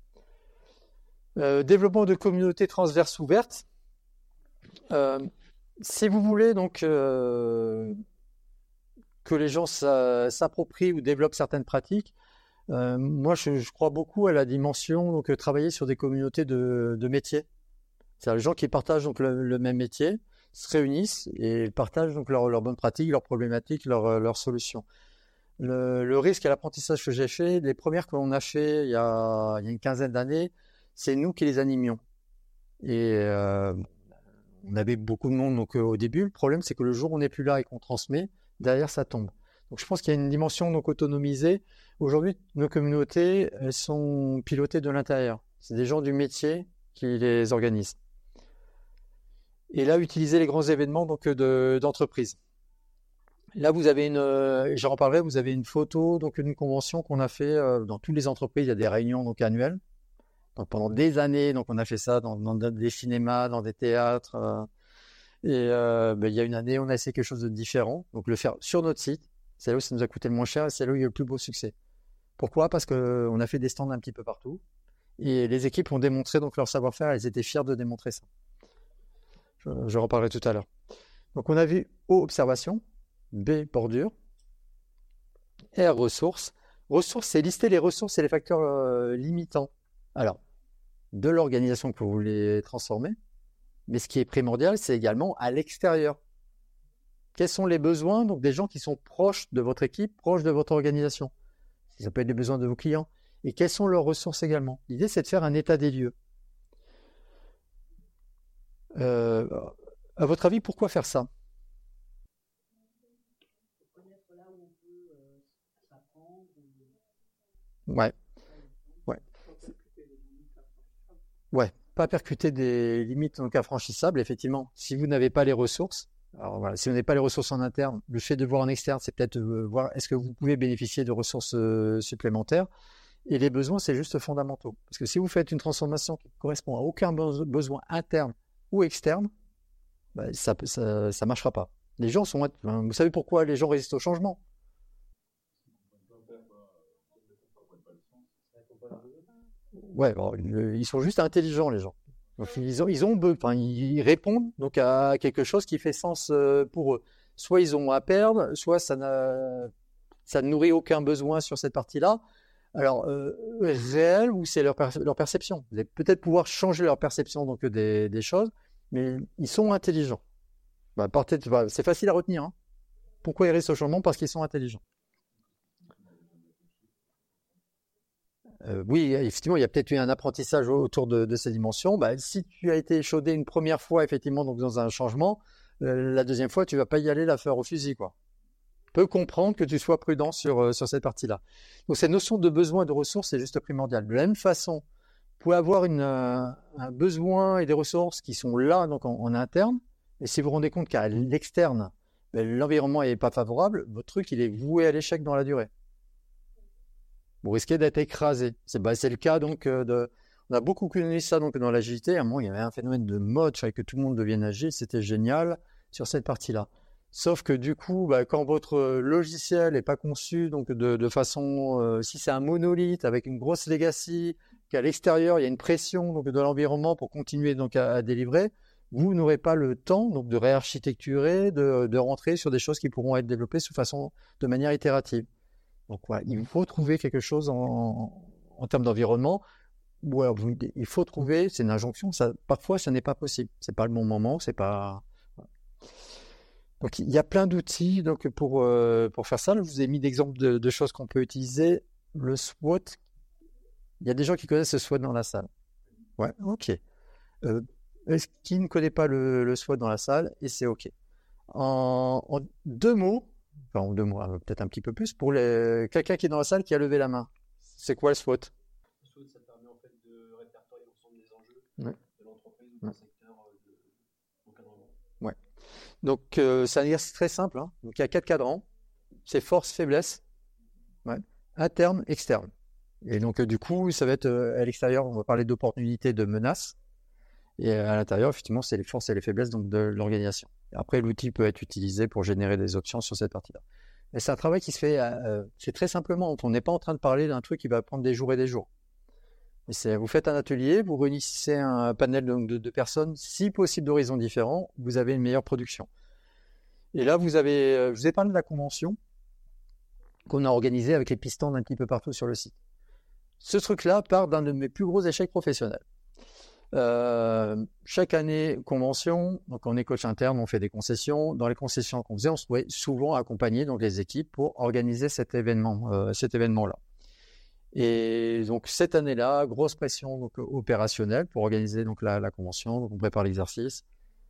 Euh, développement de communautés transverses ouvertes. Euh, si vous voulez donc euh, que les gens s'approprient ou développent certaines pratiques, euh, moi je, je crois beaucoup à la dimension donc travailler sur des communautés de, de métiers. C'est-à-dire les gens qui partagent donc le, le même métier se réunissent et partagent donc leurs leur bonnes pratiques, leurs problématiques, leurs leur solutions. Le, le risque à l'apprentissage que j'ai fait, les premières qu'on a fait il y a, il y a une quinzaine d'années, c'est nous qui les animions. Et euh, on avait beaucoup de monde donc, euh, au début. Le problème, c'est que le jour où on n'est plus là et qu'on transmet, derrière, ça tombe. Donc je pense qu'il y a une dimension donc, autonomisée. Aujourd'hui, nos communautés, elles sont pilotées de l'intérieur. C'est des gens du métier qui les organisent. Et là, utiliser les grands événements donc, de, d'entreprise. Là, vous avez une, euh, j'en reparlerai, vous avez une photo donc d'une convention qu'on a fait euh, dans toutes les entreprises. Il y a des réunions donc annuelles. Donc pendant des années, donc on a fait ça dans, dans des cinémas, dans des théâtres. Euh, et euh, ben, il y a une année, on a essayé quelque chose de différent. Donc le faire sur notre site. C'est là où ça nous a coûté le moins cher et c'est là où il y a eu le plus beau succès. Pourquoi? Parce qu'on a fait des stands un petit peu partout et les équipes ont démontré donc leur savoir-faire, elles étaient fiers de démontrer ça. Je, je reparlerai tout à l'heure. Donc on a vu O, observation, B, bordure, R, ressources. Ressources, c'est lister les ressources et les facteurs euh, limitants. Alors, de l'organisation que vous voulez transformer, mais ce qui est primordial, c'est également à l'extérieur. Quels sont les besoins donc des gens qui sont proches de votre équipe, proches de votre organisation? Ça peut être les besoins de vos clients. Et quelles sont leurs ressources également? L'idée, c'est de faire un état des lieux. Euh, à votre avis, pourquoi faire ça? Ouais. Ouais. Ouais. Pas percuter des limites donc infranchissables, effectivement. Si vous n'avez pas les ressources, alors voilà, si vous n'avez pas les ressources en interne, le fait de voir en externe, c'est peut-être euh, voir est-ce que vous pouvez bénéficier de ressources euh, supplémentaires. Et les besoins, c'est juste fondamentaux. Parce que si vous faites une transformation qui ne correspond à aucun be- besoin interne ou externe, bah, ça ne marchera pas. Les gens sont... Enfin, vous savez pourquoi les gens résistent au changement? Ouais, bon, le- ils sont juste intelligents, les gens. Donc, ils ont, ils ont, be- enfin, ils répondent donc à quelque chose qui fait sens euh, pour eux. Soit ils ont à perdre, soit ça n'a, ça ne nourrit aucun besoin sur cette partie-là. Alors, euh, réel ou c'est leur, per- leur perception. Vous allez peut-être pouvoir changer leur perception donc des, des choses, mais ils sont intelligents. Bah, partez de- bah, c'est facile à retenir, hein. Pourquoi ils restent au changement? Parce qu'ils sont intelligents. Euh, oui, effectivement, il y a peut-être eu un apprentissage autour de, de ces dimensions. Bah, si tu as été échaudé une première fois, effectivement, donc dans un changement, euh, la deuxième fois, tu vas pas y aller la fleur au fusil, quoi. Peut comprendre que tu sois prudent sur, euh, sur cette partie-là. Donc, cette notion de besoin et de ressources est juste primordiale. De la même façon, vous pouvez avoir une, euh, un besoin et des ressources qui sont là, donc en, en interne, et si vous vous rendez compte qu'à l'externe, ben, l'environnement n'est pas favorable, votre truc, il est voué à l'échec dans la durée. Vous risquez d'être écrasé. C'est bah, c'est le cas donc euh, de. On a beaucoup connu ça donc dans l'agilité. À un moment, il y avait un phénomène de mode, il fallait que tout le monde devienne agile. C'était génial sur cette partie-là. Sauf que du coup, bah, quand votre logiciel n'est pas conçu donc de, de façon, euh, si c'est un monolithe avec une grosse legacy, qu'à l'extérieur il y a une pression donc de l'environnement pour continuer donc à, à délivrer, vous n'aurez pas le temps donc de réarchitecturer, de, de rentrer sur des choses qui pourront être développées sous façon de manière itérative. Donc voilà, il faut trouver quelque chose en, en termes d'environnement. Ou alors, vous- il faut trouver, c'est une injonction, ça, parfois ça n'est pas possible. C'est pas le bon moment, c'est pas. Donc il y a plein d'outils donc pour, euh, pour faire ça. Je vous ai mis d'exemples de, de choses qu'on peut utiliser. Le SWOT, il y a des gens qui connaissent le SWOT dans la salle. Ouais, ok. Euh, est-ce qui ne connaît pas le, le SWOT dans la salle? Et c'est ok. En, en deux mots, enfin en deux mots, hein, peut-être un petit peu plus, pour les, quelqu'un qui est dans la salle qui a levé la main. C'est quoi le SWOT? Ouais. Ouais. Ouais. Donc euh, c'est un exercice très simple, hein. Donc il y a quatre cadrans. C'est force, faiblesse, ouais. Interne, externe. Et donc euh, du coup, ça va être euh, à l'extérieur, on va parler d'opportunités, de menaces. Et à l'intérieur, effectivement, c'est les forces et les faiblesses donc, de l'organisation. Et après, l'outil peut être utilisé pour générer des options sur cette partie-là. Mais c'est un travail qui se fait, euh, c'est très simplement. On n'est pas en train de parler d'un truc qui va prendre des jours et des jours. Et c'est, vous faites un atelier, vous réunissez un panel de, de, de personnes, si possible d'horizons différents, vous avez une meilleure production. Et là, vous avez, euh, je vous ai parlé de la convention qu'on a organisée avec les pistons un petit peu partout sur le site. Ce truc-là part d'un de mes plus gros échecs professionnels. Euh, chaque année, convention, donc on est coach interne, on fait des concessions. Dans les concessions qu'on faisait, on se trouvait souvent accompagner donc les équipes pour organiser cet événement, euh, cet événement-là. Et donc cette année-là, grosse pression donc, opérationnelle pour organiser donc la, la convention. Donc on prépare l'exercice.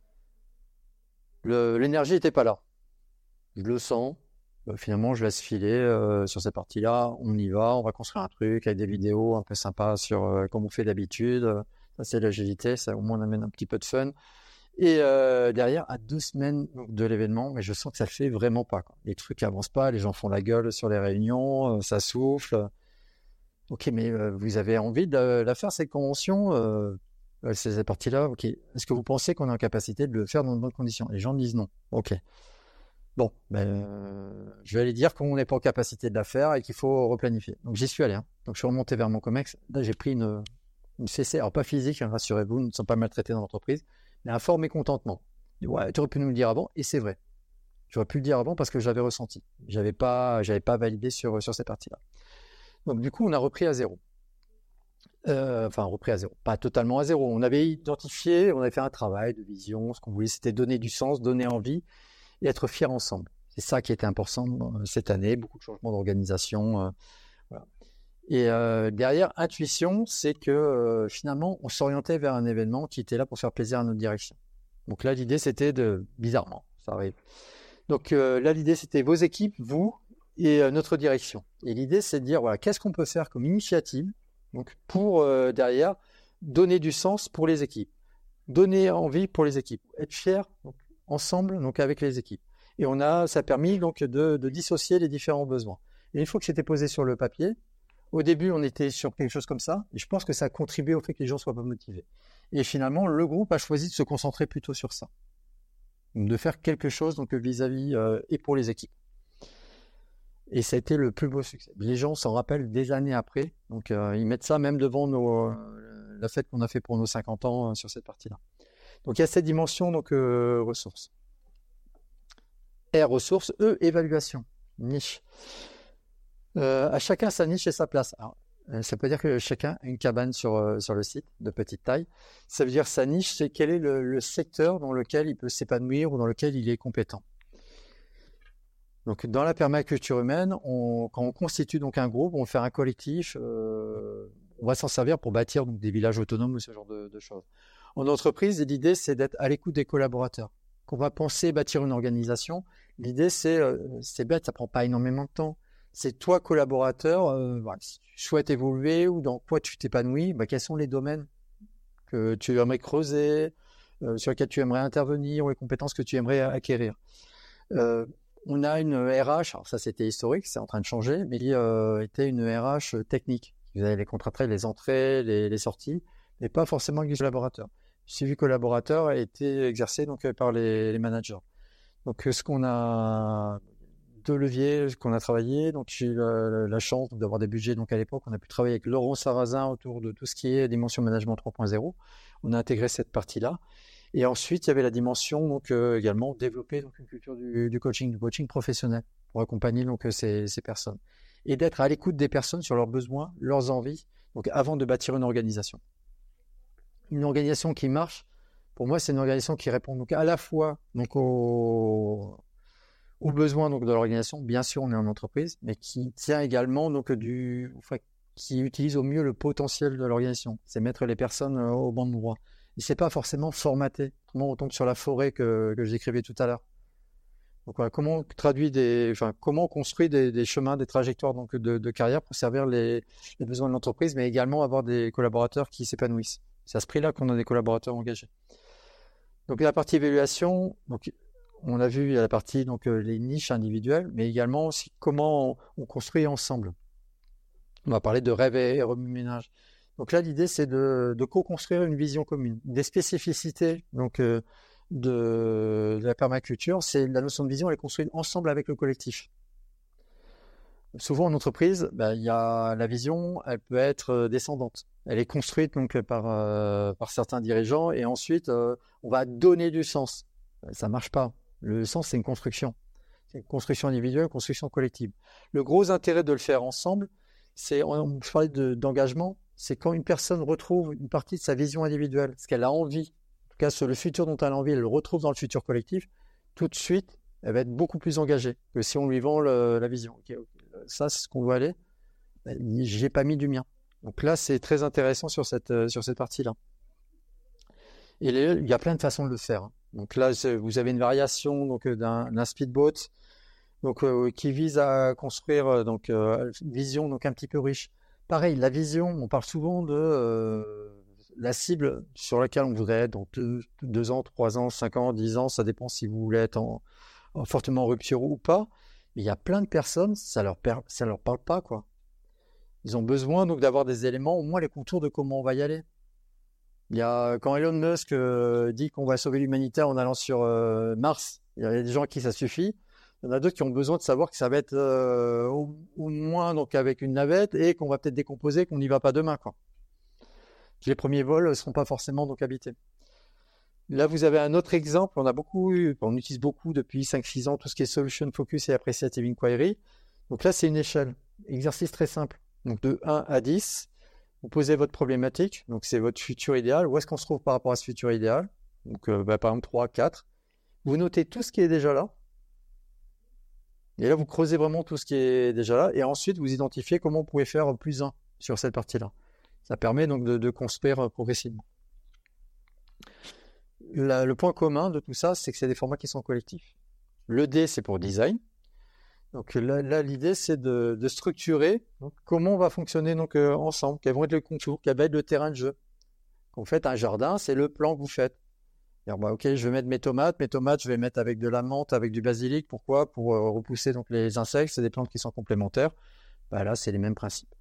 Le, l'énergie n'était pas là. Je le sens. Euh, finalement, je laisse filer euh, sur cette partie-là. On y va, on va construire un truc avec des vidéos un peu sympas sur euh, comme on fait d'habitude. Ça, c'est l'agilité, ça au moins on amène un petit peu de fun. Et euh, derrière, à deux semaines de l'événement, mais je sens que ça le fait vraiment pas, quoi. Les trucs avancent pas, les gens font la gueule sur les réunions, euh, ça souffle. Ok, mais euh, vous avez envie de la, la faire cette convention, euh, euh, cette partie-là. Ok, est-ce que vous pensez qu'on est en capacité de le faire dans de bonnes conditions? Les gens disent non. Ok. Bon, ben, euh, je vais aller dire qu'on n'est pas en capacité de la faire et qu'il faut replanifier. Donc j'y suis allé. Hein. Donc je suis remonté vers mon COMEX. Là, j'ai pris une, une C C, alors pas physique, hein, rassurez-vous, nous ne sommes pas maltraités dans l'entreprise, mais un fort mécontentement. Ouais, tu aurais pu nous le dire avant, et c'est vrai. J'aurais pu le dire avant parce que j'avais ressenti. J'avais pas, j'avais pas validé sur, sur cette partie-là. Donc du coup, on a repris à zéro. Euh, enfin, repris à zéro. Pas totalement à zéro. On avait identifié, on avait fait un travail de vision. Ce qu'on voulait, c'était donner du sens, donner envie et être fiers ensemble. C'est ça qui était important euh, cette année. Beaucoup de changements d'organisation. Euh, voilà. Et euh, derrière, intuition, c'est que euh, finalement, on s'orientait vers un événement qui était là pour faire plaisir à notre direction. Donc là, l'idée, c'était de, bizarrement, ça arrive. Donc euh, là, l'idée, c'était vos équipes, vous et euh, notre direction. Et l'idée, c'est de dire, voilà, qu'est-ce qu'on peut faire comme initiative donc, pour, euh, derrière, donner du sens pour les équipes, donner envie pour les équipes, être fiers donc, ensemble donc, avec les équipes. Et on a, ça a permis donc, de, de dissocier les différents besoins. Et une fois que c'était posé sur le papier, au début, on était sur quelque chose comme ça, et je pense que ça a contribué au fait que les gens soient pas motivés. Et finalement, le groupe a choisi de se concentrer plutôt sur ça. De faire quelque chose donc vis-à-vis euh, et pour les équipes. Et ça a été le plus beau succès. Les gens s'en rappellent des années après, donc euh, ils mettent ça même devant nos, euh, la fête qu'on a fait pour nos cinquante ans euh, sur cette partie-là. Donc il y a cette dimension donc euh, ressources. R, ressources, E, évaluation, niche. Euh, à chacun sa niche et sa place. Alors, ça peut dire que chacun a une cabane sur, euh, sur le site de petite taille. Ça veut dire sa niche, c'est quel est le, le secteur dans lequel il peut s'épanouir ou dans lequel il est compétent. Donc, dans la permaculture humaine, on, quand on constitue donc un groupe, on fait un collectif, euh, on va s'en servir pour bâtir donc, des villages autonomes ou ce genre de, de choses. En entreprise, l'idée, c'est d'être à l'écoute des collaborateurs. Quand on va penser bâtir une organisation, l'idée, c'est, euh, c'est bête, ça prend pas énormément de temps. C'est toi, collaborateur, euh, voilà, si tu souhaites évoluer ou dans quoi tu t'épanouis, bah, quels sont les domaines que tu aimerais creuser, euh, sur lesquels tu aimerais intervenir, ou les compétences que tu aimerais acquérir. Euh, on a une R H, alors ça c'était historique, c'est en train de changer, mais qui euh, était une R H technique. Vous avez les contrats, les entrées, les, les sorties, mais pas forcément avec les collaborateurs. Le suivi collaborateur a été exercé donc, par les, les managers. Donc ce qu'on a... deux leviers qu'on a travaillé. Donc, j'ai eu la, la chance d'avoir des budgets. Donc, à l'époque, on a pu travailler avec Laurent Sarrazin autour de tout ce qui est dimension management trois point zéro. On a intégré cette partie-là. Et ensuite, il y avait la dimension, donc, euh, également, développer donc, une culture du, du coaching, du coaching professionnel pour accompagner donc, ces, ces personnes. Et d'être à l'écoute des personnes sur leurs besoins, leurs envies, donc, avant de bâtir une organisation. Une organisation qui marche, pour moi, c'est une organisation qui répond donc, à la fois donc, aux aux besoins donc de l'organisation, bien sûr on est en entreprise, mais qui tient également donc du, enfin, qui utilise au mieux le potentiel de l'organisation. C'est mettre les personnes euh, au bon endroit. Et c'est pas forcément formaté. Comment on tombe sur la forêt que, que je décrivais tout à l'heure. Donc voilà, comment on traduit des, enfin comment on construit des, des chemins, des trajectoires donc de, de carrière pour servir les, les besoins de l'entreprise, mais également avoir des collaborateurs qui s'épanouissent. C'est à ce prix-là qu'on a des collaborateurs engagés. Donc la partie évaluation, donc on a vu il y a la partie donc euh, les niches individuelles, mais également aussi comment on, on construit ensemble. On va parler de rêve et remue-ménage. Donc là, l'idée c'est de, de co-construire une vision commune, des spécificités donc euh, de, de la permaculture. C'est la notion de vision, elle est construite ensemble avec le collectif. Souvent en entreprise, ben, il y a la vision, elle peut être descendante. Elle est construite donc par euh, par certains dirigeants et ensuite euh, on va donner du sens. Ça marche pas. Le sens, c'est une construction. C'est une construction individuelle, une construction collective. Le gros intérêt de le faire ensemble, c'est, on parlait de, d'engagement, c'est quand une personne retrouve une partie de sa vision individuelle, ce qu'elle a envie, en tout cas sur le futur dont elle a envie, elle le retrouve dans le futur collectif, tout de suite, elle va être beaucoup plus engagée que si on lui vend le, la vision. Okay, okay, ça, c'est ce qu'on doit aller. J'ai pas mis du mien. Donc là, c'est très intéressant sur cette, sur cette partie-là. Et les, il y a plein de façons de le faire. Donc là, vous avez une variation donc d'un, d'un speedboat, donc euh, qui vise à construire donc euh, une vision donc un petit peu riche. Pareil, la vision, on parle souvent de euh, la cible sur laquelle on voudrait être dans deux, deux ans, trois ans, cinq ans, dix ans, ça dépend si vous voulez être en, en fortement en rupture ou pas. Mais il y a plein de personnes, ça leur per, ça leur parle pas quoi. Ils ont besoin donc d'avoir des éléments, au moins les contours de comment on va y aller. Il y a, quand Elon Musk euh, dit qu'on va sauver l'humanité en allant sur euh, Mars, il y a des gens à qui ça suffit. Il y en a d'autres qui ont besoin de savoir que ça va être euh, au, au moins donc avec une navette et qu'on va peut-être décomposer, qu'on n'y va pas demain, quoi. Les premiers vols ne seront pas forcément donc habités. Là, vous avez un autre exemple. On a beaucoup, on utilise beaucoup depuis cinq six ans tout ce qui est solution focus et appreciative inquiry. Donc là, c'est une échelle. Exercice très simple. Donc de un à dix, vous posez votre problématique. Donc c'est votre futur idéal. Où est-ce qu'on se trouve par rapport à ce futur idéal? Donc euh, bah, par exemple trois, quatre. Vous notez tout ce qui est déjà là. Et là, vous creusez vraiment tout ce qui est déjà là. Et ensuite, vous identifiez comment vous pouvez faire plus un sur cette partie-là. Ça permet donc de, de construire progressivement. La, le point commun de tout ça, c'est que c'est des formats qui sont collectifs. Le D, c'est pour design. Donc là, là l'idée, c'est de, de structurer donc, comment on va fonctionner donc, euh, ensemble, quels vont être les contours, quel va être le terrain de jeu. Quand vous faites un jardin, c'est le plan que vous faites. Alors, bah, ok, je vais mettre mes tomates. Mes tomates, je vais mettre avec de la menthe, avec du basilic. Pourquoi? Pour euh, repousser donc, les insectes. C'est des plantes qui sont complémentaires. Bah, là, c'est les mêmes principes.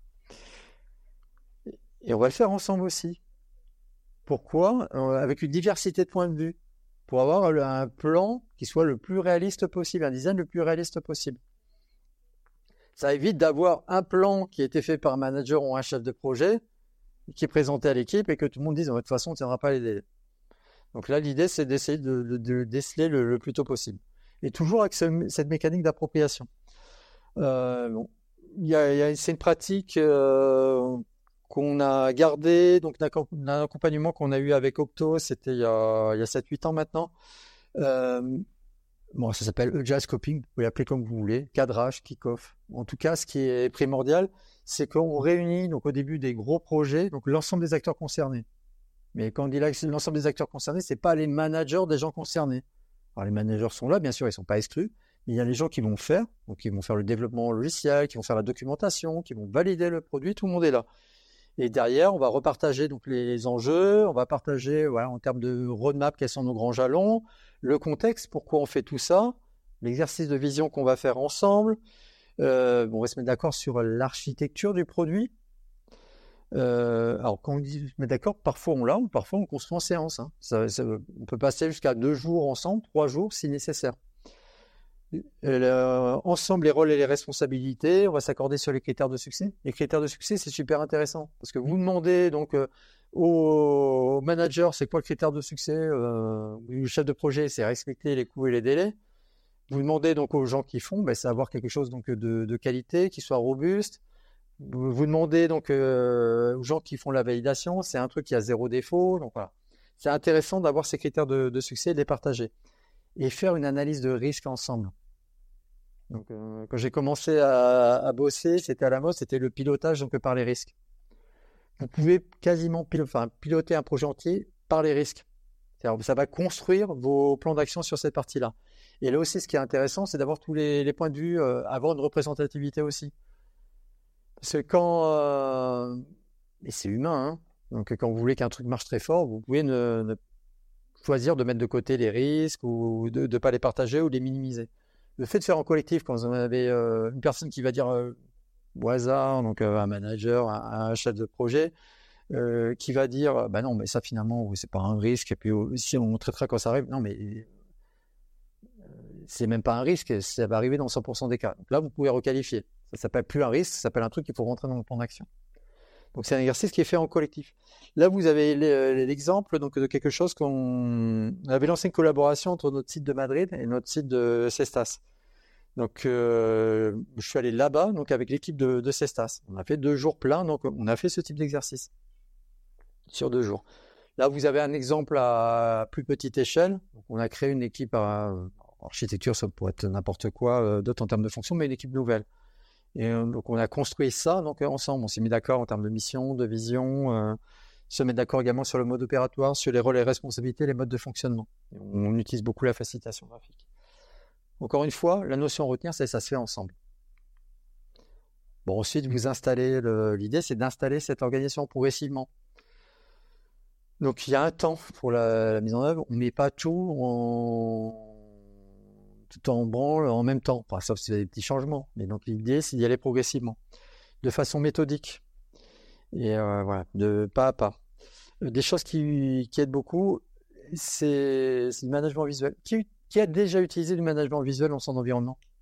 Et on va le faire ensemble aussi. Pourquoi? euh, Avec une diversité de points de vue. Pour avoir un plan qui soit le plus réaliste possible, un design le plus réaliste possible. Ça évite d'avoir un plan qui a été fait par un manager ou un chef de projet, qui est présenté à l'équipe et que tout le monde dise de toute façon on ne tiendra pas les délais. Donc là, l'idée, c'est d'essayer de, de, de déceler le, le plus tôt possible. Et toujours avec ce, cette mécanique d'appropriation. Euh, bon, y a, y a, c'est une pratique euh, qu'on a gardée, donc un accompagnement qu'on a eu avec Octo, c'était il y a, il y a sept huit ans maintenant. Euh, bon, ça s'appelle Agile Scoping, vous pouvez l'appeler comme vous voulez, cadrage, kick-off. En tout cas, ce qui est primordial, c'est qu'on réunit donc au début des gros projets, donc l'ensemble des acteurs concernés. Mais quand on dit là l'ensemble des acteurs concernés, c'est pas les managers des gens concernés. Alors les managers sont là, bien sûr, ils sont pas exclus, mais il y a les gens qui vont faire, donc qui vont faire le développement logiciel, qui vont faire la documentation, qui vont valider le produit, tout le monde est là. Et derrière, on va repartager donc les enjeux, on va partager voilà, en termes de roadmap quels sont nos grands jalons, le contexte, pourquoi on fait tout ça, l'exercice de vision qu'on va faire ensemble. Euh, bon, on va se mettre d'accord sur l'architecture du produit. Euh, alors quand on dit se mettre d'accord, parfois on l'a, ou parfois on construit en séance. Hein. Ça, ça, on peut passer jusqu'à deux jours ensemble, trois jours si nécessaire. Euh, ensemble, les rôles et les responsabilités, on va s'accorder sur les critères de succès. Les critères de succès, c'est super intéressant parce que vous demandez donc euh, au manager, c'est quoi le critère de succès, euh, le chef de projet, c'est respecter les coûts et les délais. Vous demandez donc aux gens qui font, ben, c'est avoir quelque chose donc de, de qualité, qui soit robuste. Vous, vous demandez donc euh, aux gens qui font la validation, c'est un truc qui a zéro défaut. Donc voilà, c'est intéressant d'avoir ces critères de, de succès et de les partager et faire une analyse de risque ensemble. Donc, euh, quand j'ai commencé à, à bosser, c'était à la mode, c'était le pilotage donc par les risques. Vous pouvez quasiment pilo- enfin, piloter un projet entier par les risques. C'est-à-dire, ça va construire vos plans d'action sur cette partie-là. Et là aussi, ce qui est intéressant, c'est d'avoir tous les, les points de vue, euh, avoir une représentativité aussi. Parce que quand... Euh, et c'est humain, hein, donc quand vous voulez qu'un truc marche très fort, vous pouvez ne, ne choisir de mettre de côté les risques ou de ne pas les partager ou les minimiser. Le fait de faire en collectif, quand vous avez euh, une personne qui va dire euh, au hasard, donc euh, un manager, un, un chef de projet, euh, qui va dire bah non, mais ça finalement, c'est pas un risque, et puis si on traitera quand ça arrive, non, mais euh, c'est même pas un risque, ça va arriver dans cent pour cent des cas. Donc là, vous pouvez requalifier. Ça s'appelle plus un risque, ça s'appelle un truc qu'il faut rentrer dans le plan d'action. Donc c'est un exercice qui est fait en collectif. Là, vous avez l'exemple donc de quelque chose qu'on on avait lancé une collaboration entre notre site de Madrid et notre site de Cestas. Donc euh, je suis allé là-bas donc avec l'équipe de, de Cestas. On a fait deux jours pleins, donc on a fait ce type d'exercice sur deux jours. Là, vous avez un exemple à plus petite échelle. Donc, on a créé une équipe à architecture, ça pourrait être n'importe quoi d'autre en termes de fonction, mais une équipe nouvelle. Et donc on a construit ça donc ensemble, on s'est mis d'accord en termes de mission, de vision, euh, se mettre d'accord également sur le mode opératoire, sur les rôles et responsabilités, les modes de fonctionnement. Et on utilise beaucoup la facilitation graphique. Encore une fois, la notion à retenir, c'est que ça se fait ensemble. Bon, ensuite, vous installez, le, l'idée c'est d'installer cette organisation progressivement. Donc il y a un temps pour la, la mise en œuvre, on ne met pas tout en... tout en branle en même temps, enfin, sauf s'il y a des petits changements. Mais donc l'idée, c'est d'y aller progressivement, de façon méthodique, et euh, voilà, de pas à pas. Des choses qui, qui aident beaucoup, c'est, c'est le management visuel. Qui, qui a déjà utilisé du management visuel dans son environnement?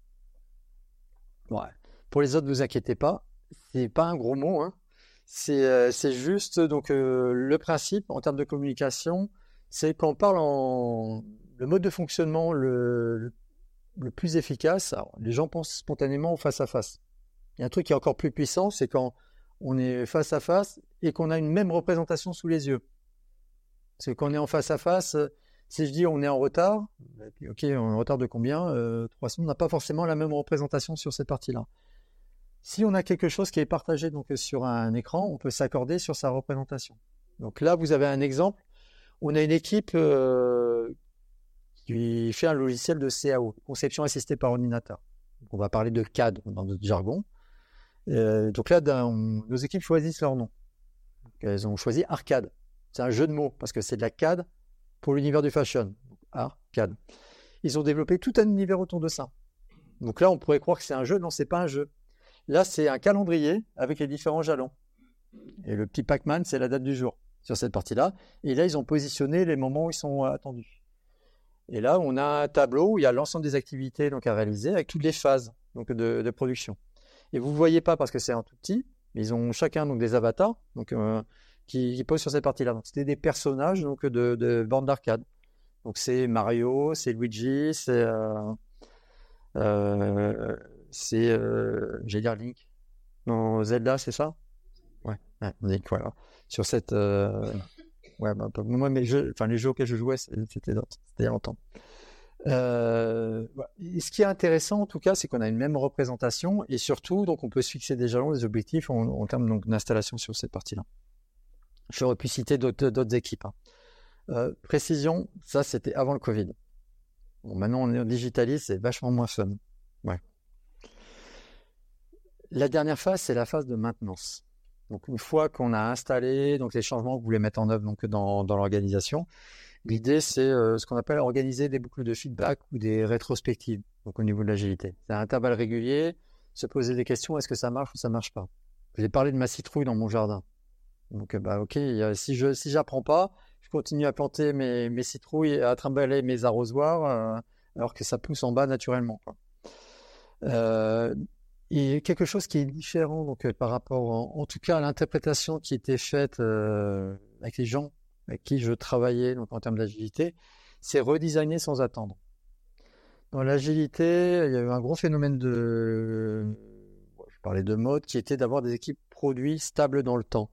Ouais. Pour les autres, ne vous inquiétez pas, c'est pas un gros mot, hein. C'est, euh, c'est juste donc euh, le principe en termes de communication, c'est quand on parle en le mode de fonctionnement le, le, le plus efficace. Alors, les gens pensent spontanément au face à face. Il y a un truc qui est encore plus puissant, c'est quand on est face à face et qu'on a une même représentation sous les yeux. Parce que quand on est en face à face, si je dis on est en retard, et puis, ok, on est en retard de combien euh, Trois semaines, on n'a pas forcément la même représentation sur cette partie-là. Si on a quelque chose qui est partagé donc sur un écran, on peut s'accorder sur sa représentation. Donc là, vous avez un exemple. On a une équipe euh, qui fait un logiciel de C A O, conception assistée par ordinateur. Donc on va parler de C A D dans notre jargon. Euh, donc là, on, nos équipes choisissent leur nom. Donc, elles ont choisi Arcade. C'est un jeu de mots parce que c'est de la C A D pour l'univers du fashion. Arcade. Ils ont développé tout un univers autour de ça. Donc là, on pourrait croire que c'est un jeu. Non, c'est pas un jeu. Là, c'est un calendrier avec les différents jalons. Et le petit Pac-Man, c'est la date du jour sur cette partie-là. Et là, ils ont positionné les moments où ils sont attendus. Et là, on a un tableau où il y a l'ensemble des activités donc, à réaliser avec toutes les phases donc, de, de production. Et vous ne voyez pas parce que c'est un tout petit, mais ils ont chacun donc, des avatars donc, euh, qui, qui posent sur cette partie-là. Donc, c'était des personnages donc, de, de bornes d'arcade. Donc, c'est Mario, c'est Luigi, c'est... Euh, euh, c'est, euh, j'allais dire Link. Non, Zelda, c'est ça? Ouais, ouais, Link, voilà. Sur cette, euh... ouais, bah, moi, mes jeux, enfin les jeux auxquels je jouais, c'était d'autres, c'était il y a longtemps. Euh... Et ce qui est intéressant, en tout cas, c'est qu'on a une même représentation et surtout, donc, on peut se fixer des jalons, des objectifs en, en termes donc d'installation sur cette partie-là. J'aurais pu citer d'autres, d'autres équipes. Hein. Euh, précision, ça, c'était avant le Covid. Bon, maintenant, on digitalise, c'est vachement moins fun. Ouais. La dernière phase, c'est la phase de maintenance. Donc, une fois qu'on a installé donc les changements que vous voulez mettre en œuvre donc, dans, dans l'organisation, l'idée, c'est euh, ce qu'on appelle organiser des boucles de feedback ou des rétrospectives donc, au niveau de l'agilité. C'est à intervalles réguliers, se poser des questions, est-ce que ça marche ou ça marche pas? J'ai parlé de ma citrouille dans mon jardin. Donc, bah, ok, si je si j'apprends pas, je continue à planter mes, mes citrouilles, à trimballer mes arrosoirs, euh, alors que ça pousse en bas naturellement. Quoi. Euh, et quelque chose qui est différent donc, euh, par rapport, en, en tout cas, à l'interprétation qui était faite euh, avec les gens avec qui je travaillais donc, en termes d'agilité, c'est redesigner sans attendre. Dans l'agilité, il y a eu un gros phénomène de, je parlais de mode, qui était d'avoir des équipes produits stables dans le temps.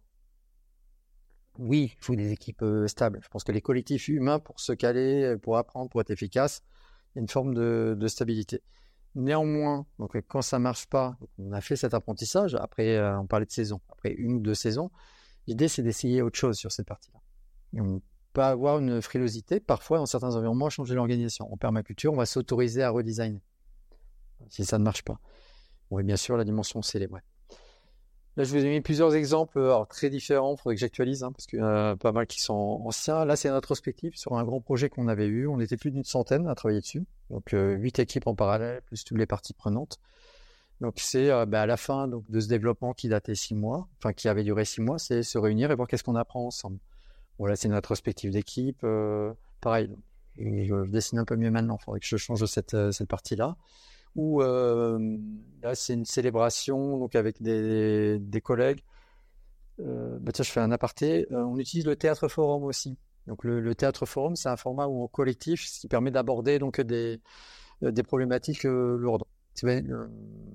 Oui, il faut des équipes euh, stables. Je pense que les collectifs humains, pour se caler, pour apprendre, pour être efficaces, il y a une forme de, de stabilité. Néanmoins, donc, quand ça ne marche pas, on a fait cet apprentissage, après, euh, on parlait de saison, après une ou deux saisons, l'idée, c'est d'essayer autre chose sur cette partie-là. Et on peut avoir une frilosité, parfois, dans certains environnements, changer l'organisation. En permaculture, on va s'autoriser à redesigner, si ça ne marche pas. Bon, et bien sûr, la dimension célébrée. Là, je vous ai mis plusieurs exemples alors, très différents. Il faudrait que j'actualise, hein, parce qu'il y en a pas mal qui sont anciens. Là, c'est une rétrospective sur un grand projet qu'on avait eu. On était plus d'une centaine à travailler dessus. Donc, euh, huit équipes en parallèle, plus toutes les parties prenantes. Donc, c'est euh, bah, à la fin donc, de ce développement qui datait six mois, enfin qui avait duré six mois, c'est se réunir et voir qu'est-ce qu'on apprend ensemble. Voilà, c'est une rétrospective d'équipe. Euh, pareil, et je dessine un peu mieux maintenant. Il faudrait que je change cette, cette partie-là. Où euh, là c'est une célébration donc avec des, des collègues. Euh, bah tiens, je fais un aparté. Euh, on utilise le théâtre forum aussi. Donc le, le théâtre forum, c'est un format où en collectif, ce qui permet d'aborder donc des des problématiques euh, lourdes. Euh,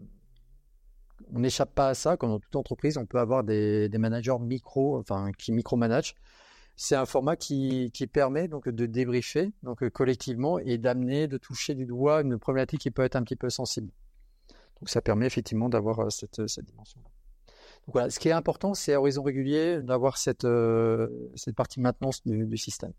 on n'échappe pas à ça. Comme dans toute entreprise, on peut avoir des, des managers micro, enfin qui micromanagent. C'est un format qui, qui permet donc de débriefer donc collectivement et d'amener, de toucher du doigt une problématique qui peut être un petit peu sensible. Donc ça permet effectivement d'avoir cette, cette dimension. Donc voilà, ce qui est important, c'est à horizon régulier d'avoir cette, euh, cette partie maintenance du, du système.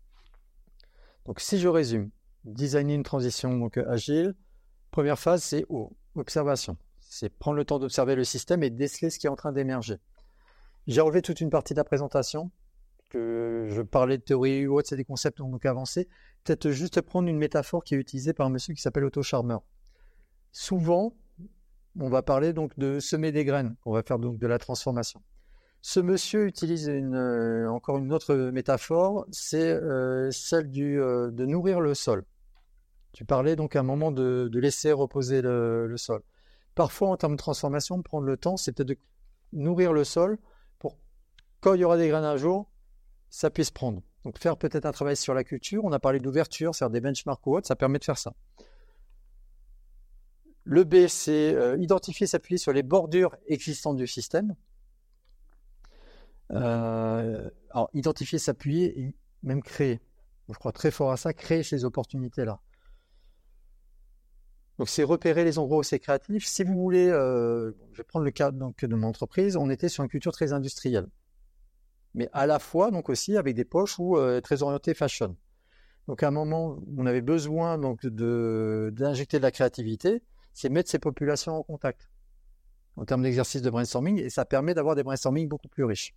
Donc si je résume, designer une transition donc agile, première phase, c'est oh, observation. C'est prendre le temps d'observer le système et déceler ce qui est en train d'émerger. J'ai relevé toute une partie de la présentation. Que je parlais de théorie ou autre, c'est des concepts donc avancés. Peut-être juste prendre une métaphore qui est utilisée par un monsieur qui s'appelle Otto Scharmer. Souvent, on va parler donc de semer des graines, on va faire donc de la transformation. Ce monsieur utilise une, euh, encore une autre métaphore, c'est euh, celle du, euh, de nourrir le sol. Tu parlais donc à un moment de, de laisser reposer le, le sol. Parfois, en termes de transformation, prendre le temps, c'est peut-être de nourrir le sol pour, quand il y aura des graines un jour, ça puisse prendre. Donc, faire peut-être un travail sur la culture. On a parlé d'ouverture, faire des benchmarks ou autres, ça permet de faire ça. Le B, c'est euh, identifier, s'appuyer sur les bordures existantes du système. Euh, alors, identifier, s'appuyer et même créer. Je crois très fort à ça, créer ces opportunités-là. Donc, c'est repérer les endroits où c'est créatif. Si vous voulez, euh, je vais prendre le cas donc, de mon entreprise, on était sur une culture très industrielle. Mais à la fois, donc aussi, avec des poches où euh, très orientées fashion. Donc, à un moment, on avait besoin donc, de, d'injecter de la créativité, c'est mettre ces populations en contact en termes d'exercice de brainstorming, et ça permet d'avoir des brainstorming beaucoup plus riches.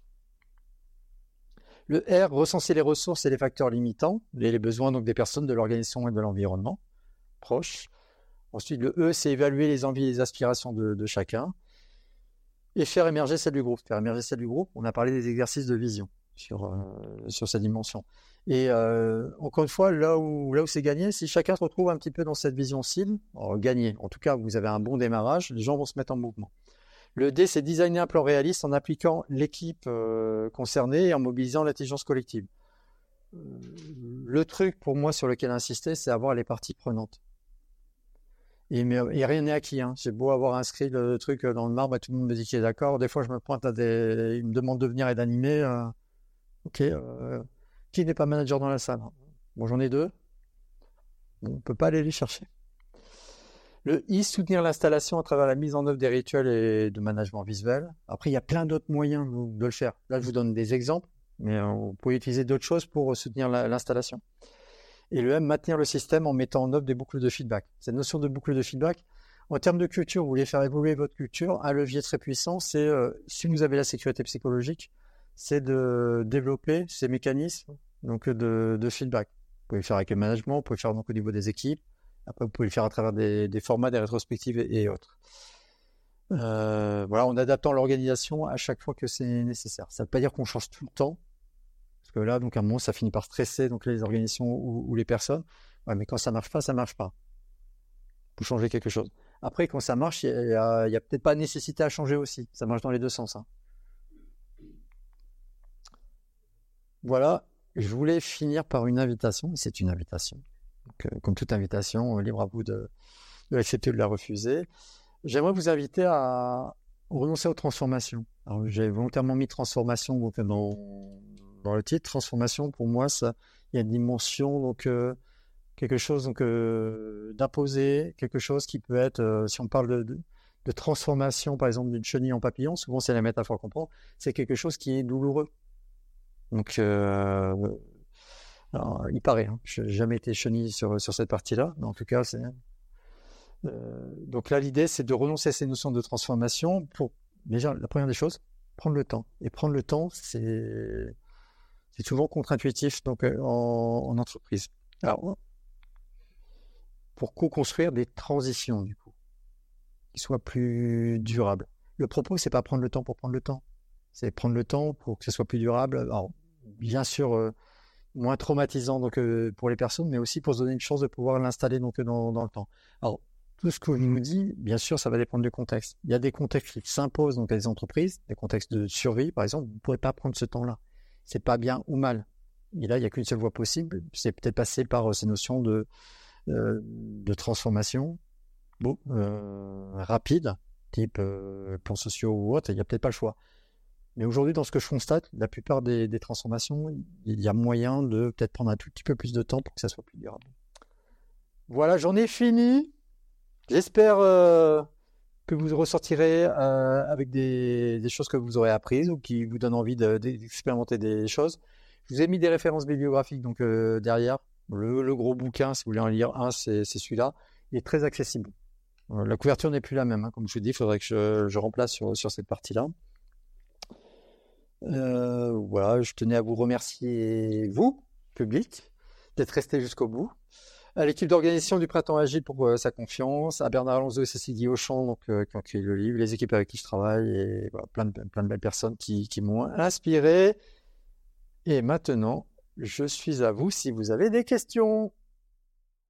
Le R, recenser les ressources et les facteurs limitants, les, les besoins donc, des personnes, de l'organisation et de l'environnement proche. Ensuite, le E, c'est évaluer les envies et les aspirations de, de chacun. Et faire émerger celle du groupe. Faire émerger celle du groupe, on a parlé des exercices de vision sur, euh, sur cette dimension. Et euh, encore une fois, là où, là où c'est gagné, si chacun se retrouve un petit peu dans cette vision cible, alors, gagné. En tout cas, vous avez un bon démarrage, les gens vont se mettre en mouvement. Le D, c'est designer un plan réaliste en impliquant l'équipe euh, concernée et en mobilisant l'intelligence collective. Euh, le truc pour moi sur lequel insister, c'est avoir les parties prenantes. Et, mais, et rien n'est acquis. Hein. J'ai beau avoir inscrit le truc dans le marbre et tout le monde me dit qu'il est d'accord. Des fois, je me pointe à des... Ils me demandent de venir et d'animer. Euh... Ok. Euh... Qui n'est pas manager dans la salle? Bon, j'en ai deux. Bon, on ne peut pas aller les chercher. Le I, soutenir l'installation à travers la mise en œuvre des rituels et de management visuel. Après, il y a plein d'autres moyens de le faire. Là, je vous donne des exemples, mais vous pouvez utiliser d'autres choses pour soutenir la, l'installation. Et le M, maintenir le système en mettant en œuvre des boucles de feedback. Cette notion de boucle de feedback, en termes de culture, vous voulez faire évoluer votre culture, un levier très puissant, c'est, euh, si vous avez la sécurité psychologique, c'est de développer ces mécanismes donc de, de feedback. Vous pouvez le faire avec le management, vous pouvez le faire donc au niveau des équipes, après vous pouvez le faire à travers des, des formats, des rétrospectives et, et autres. Euh, voilà, en adaptant l'organisation à chaque fois que c'est nécessaire. Ça ne veut pas dire qu'on change tout le temps, parce que là, donc à un moment, ça finit par stresser donc les organisations ou, ou les personnes. Ouais, mais quand ça marche pas, ça marche pas. Vous changez quelque chose. Après, quand ça marche, il y a, y a peut-être pas nécessité à changer aussi. Ça marche dans les deux sens. Hein. Voilà. Je voulais finir par une invitation. C'est une invitation. Donc, euh, comme toute invitation, libre à vous de, de l'accepter ou de la refuser. J'aimerais vous inviter à renoncer aux transformations. Alors, j'ai volontairement mis transformation donc, dans, dans le titre. Transformation, pour moi, ça, il y a une dimension, donc euh, quelque chose donc euh, d'imposer, quelque chose qui peut être, euh, si on parle de, de, de transformation, par exemple d'une chenille en papillon, souvent c'est la métaphore qu'on prend, c'est quelque chose qui est douloureux. Donc, euh, alors, il paraît, hein, je n'ai jamais été chenille sur, sur cette partie-là, mais en tout cas, c'est... Euh, donc là, l'idée, c'est de renoncer à ces notions de transformation pour, déjà, la première des choses, prendre le temps. Et prendre le temps, c'est, c'est souvent contre-intuitif donc, euh, en, en entreprise. Alors, pour co-construire des transitions, du coup, qui soient plus durables. Le propos, c'est pas prendre le temps pour prendre le temps. C'est prendre le temps pour que ce soit plus durable. Alors, bien sûr, euh, moins traumatisant donc, euh, pour les personnes, mais aussi pour se donner une chance de pouvoir l'installer donc, dans, dans le temps. Alors, tout ce que je vous dis, bien sûr, ça va dépendre du contexte. Il y a des contextes qui s'imposent donc à des entreprises, des contextes de survie, par exemple, vous ne pourrez pas prendre ce temps-là. C'est pas bien ou mal. Et là, il n'y a qu'une seule voie possible, c'est peut-être passer par euh, ces notions de, euh, de transformation bon, euh, rapide, type euh, plans sociaux ou autre, il n'y a peut-être pas le choix. Mais aujourd'hui, dans ce que je constate, la plupart des, des transformations, il y a moyen de peut-être prendre un tout petit peu plus de temps pour que ça soit plus durable. Voilà, j'en ai fini. J'espère euh, que vous ressortirez euh, avec des, des choses que vous aurez apprises ou qui vous donnent envie de, d'expérimenter des choses. Je vous ai mis des références bibliographiques donc euh, derrière. Le, le gros bouquin, si vous voulez en lire un, c'est, c'est celui-là. Il est très accessible. Euh, la couverture n'est plus la même. Hein. Comme je vous dis, il faudrait que je, je remplace sur, sur cette partie-là. Euh, voilà, je tenais à vous remercier, vous, public, d'être resté jusqu'au bout. À l'équipe d'organisation du Printemps Agile pour euh, sa confiance, à Bernard Alonso et Cécile Auchan donc, euh, qui ont écrit le livre, les équipes avec qui je travaille et voilà, plein, de, plein de belles personnes qui, qui m'ont inspiré. Et maintenant, je suis à vous si vous avez des questions.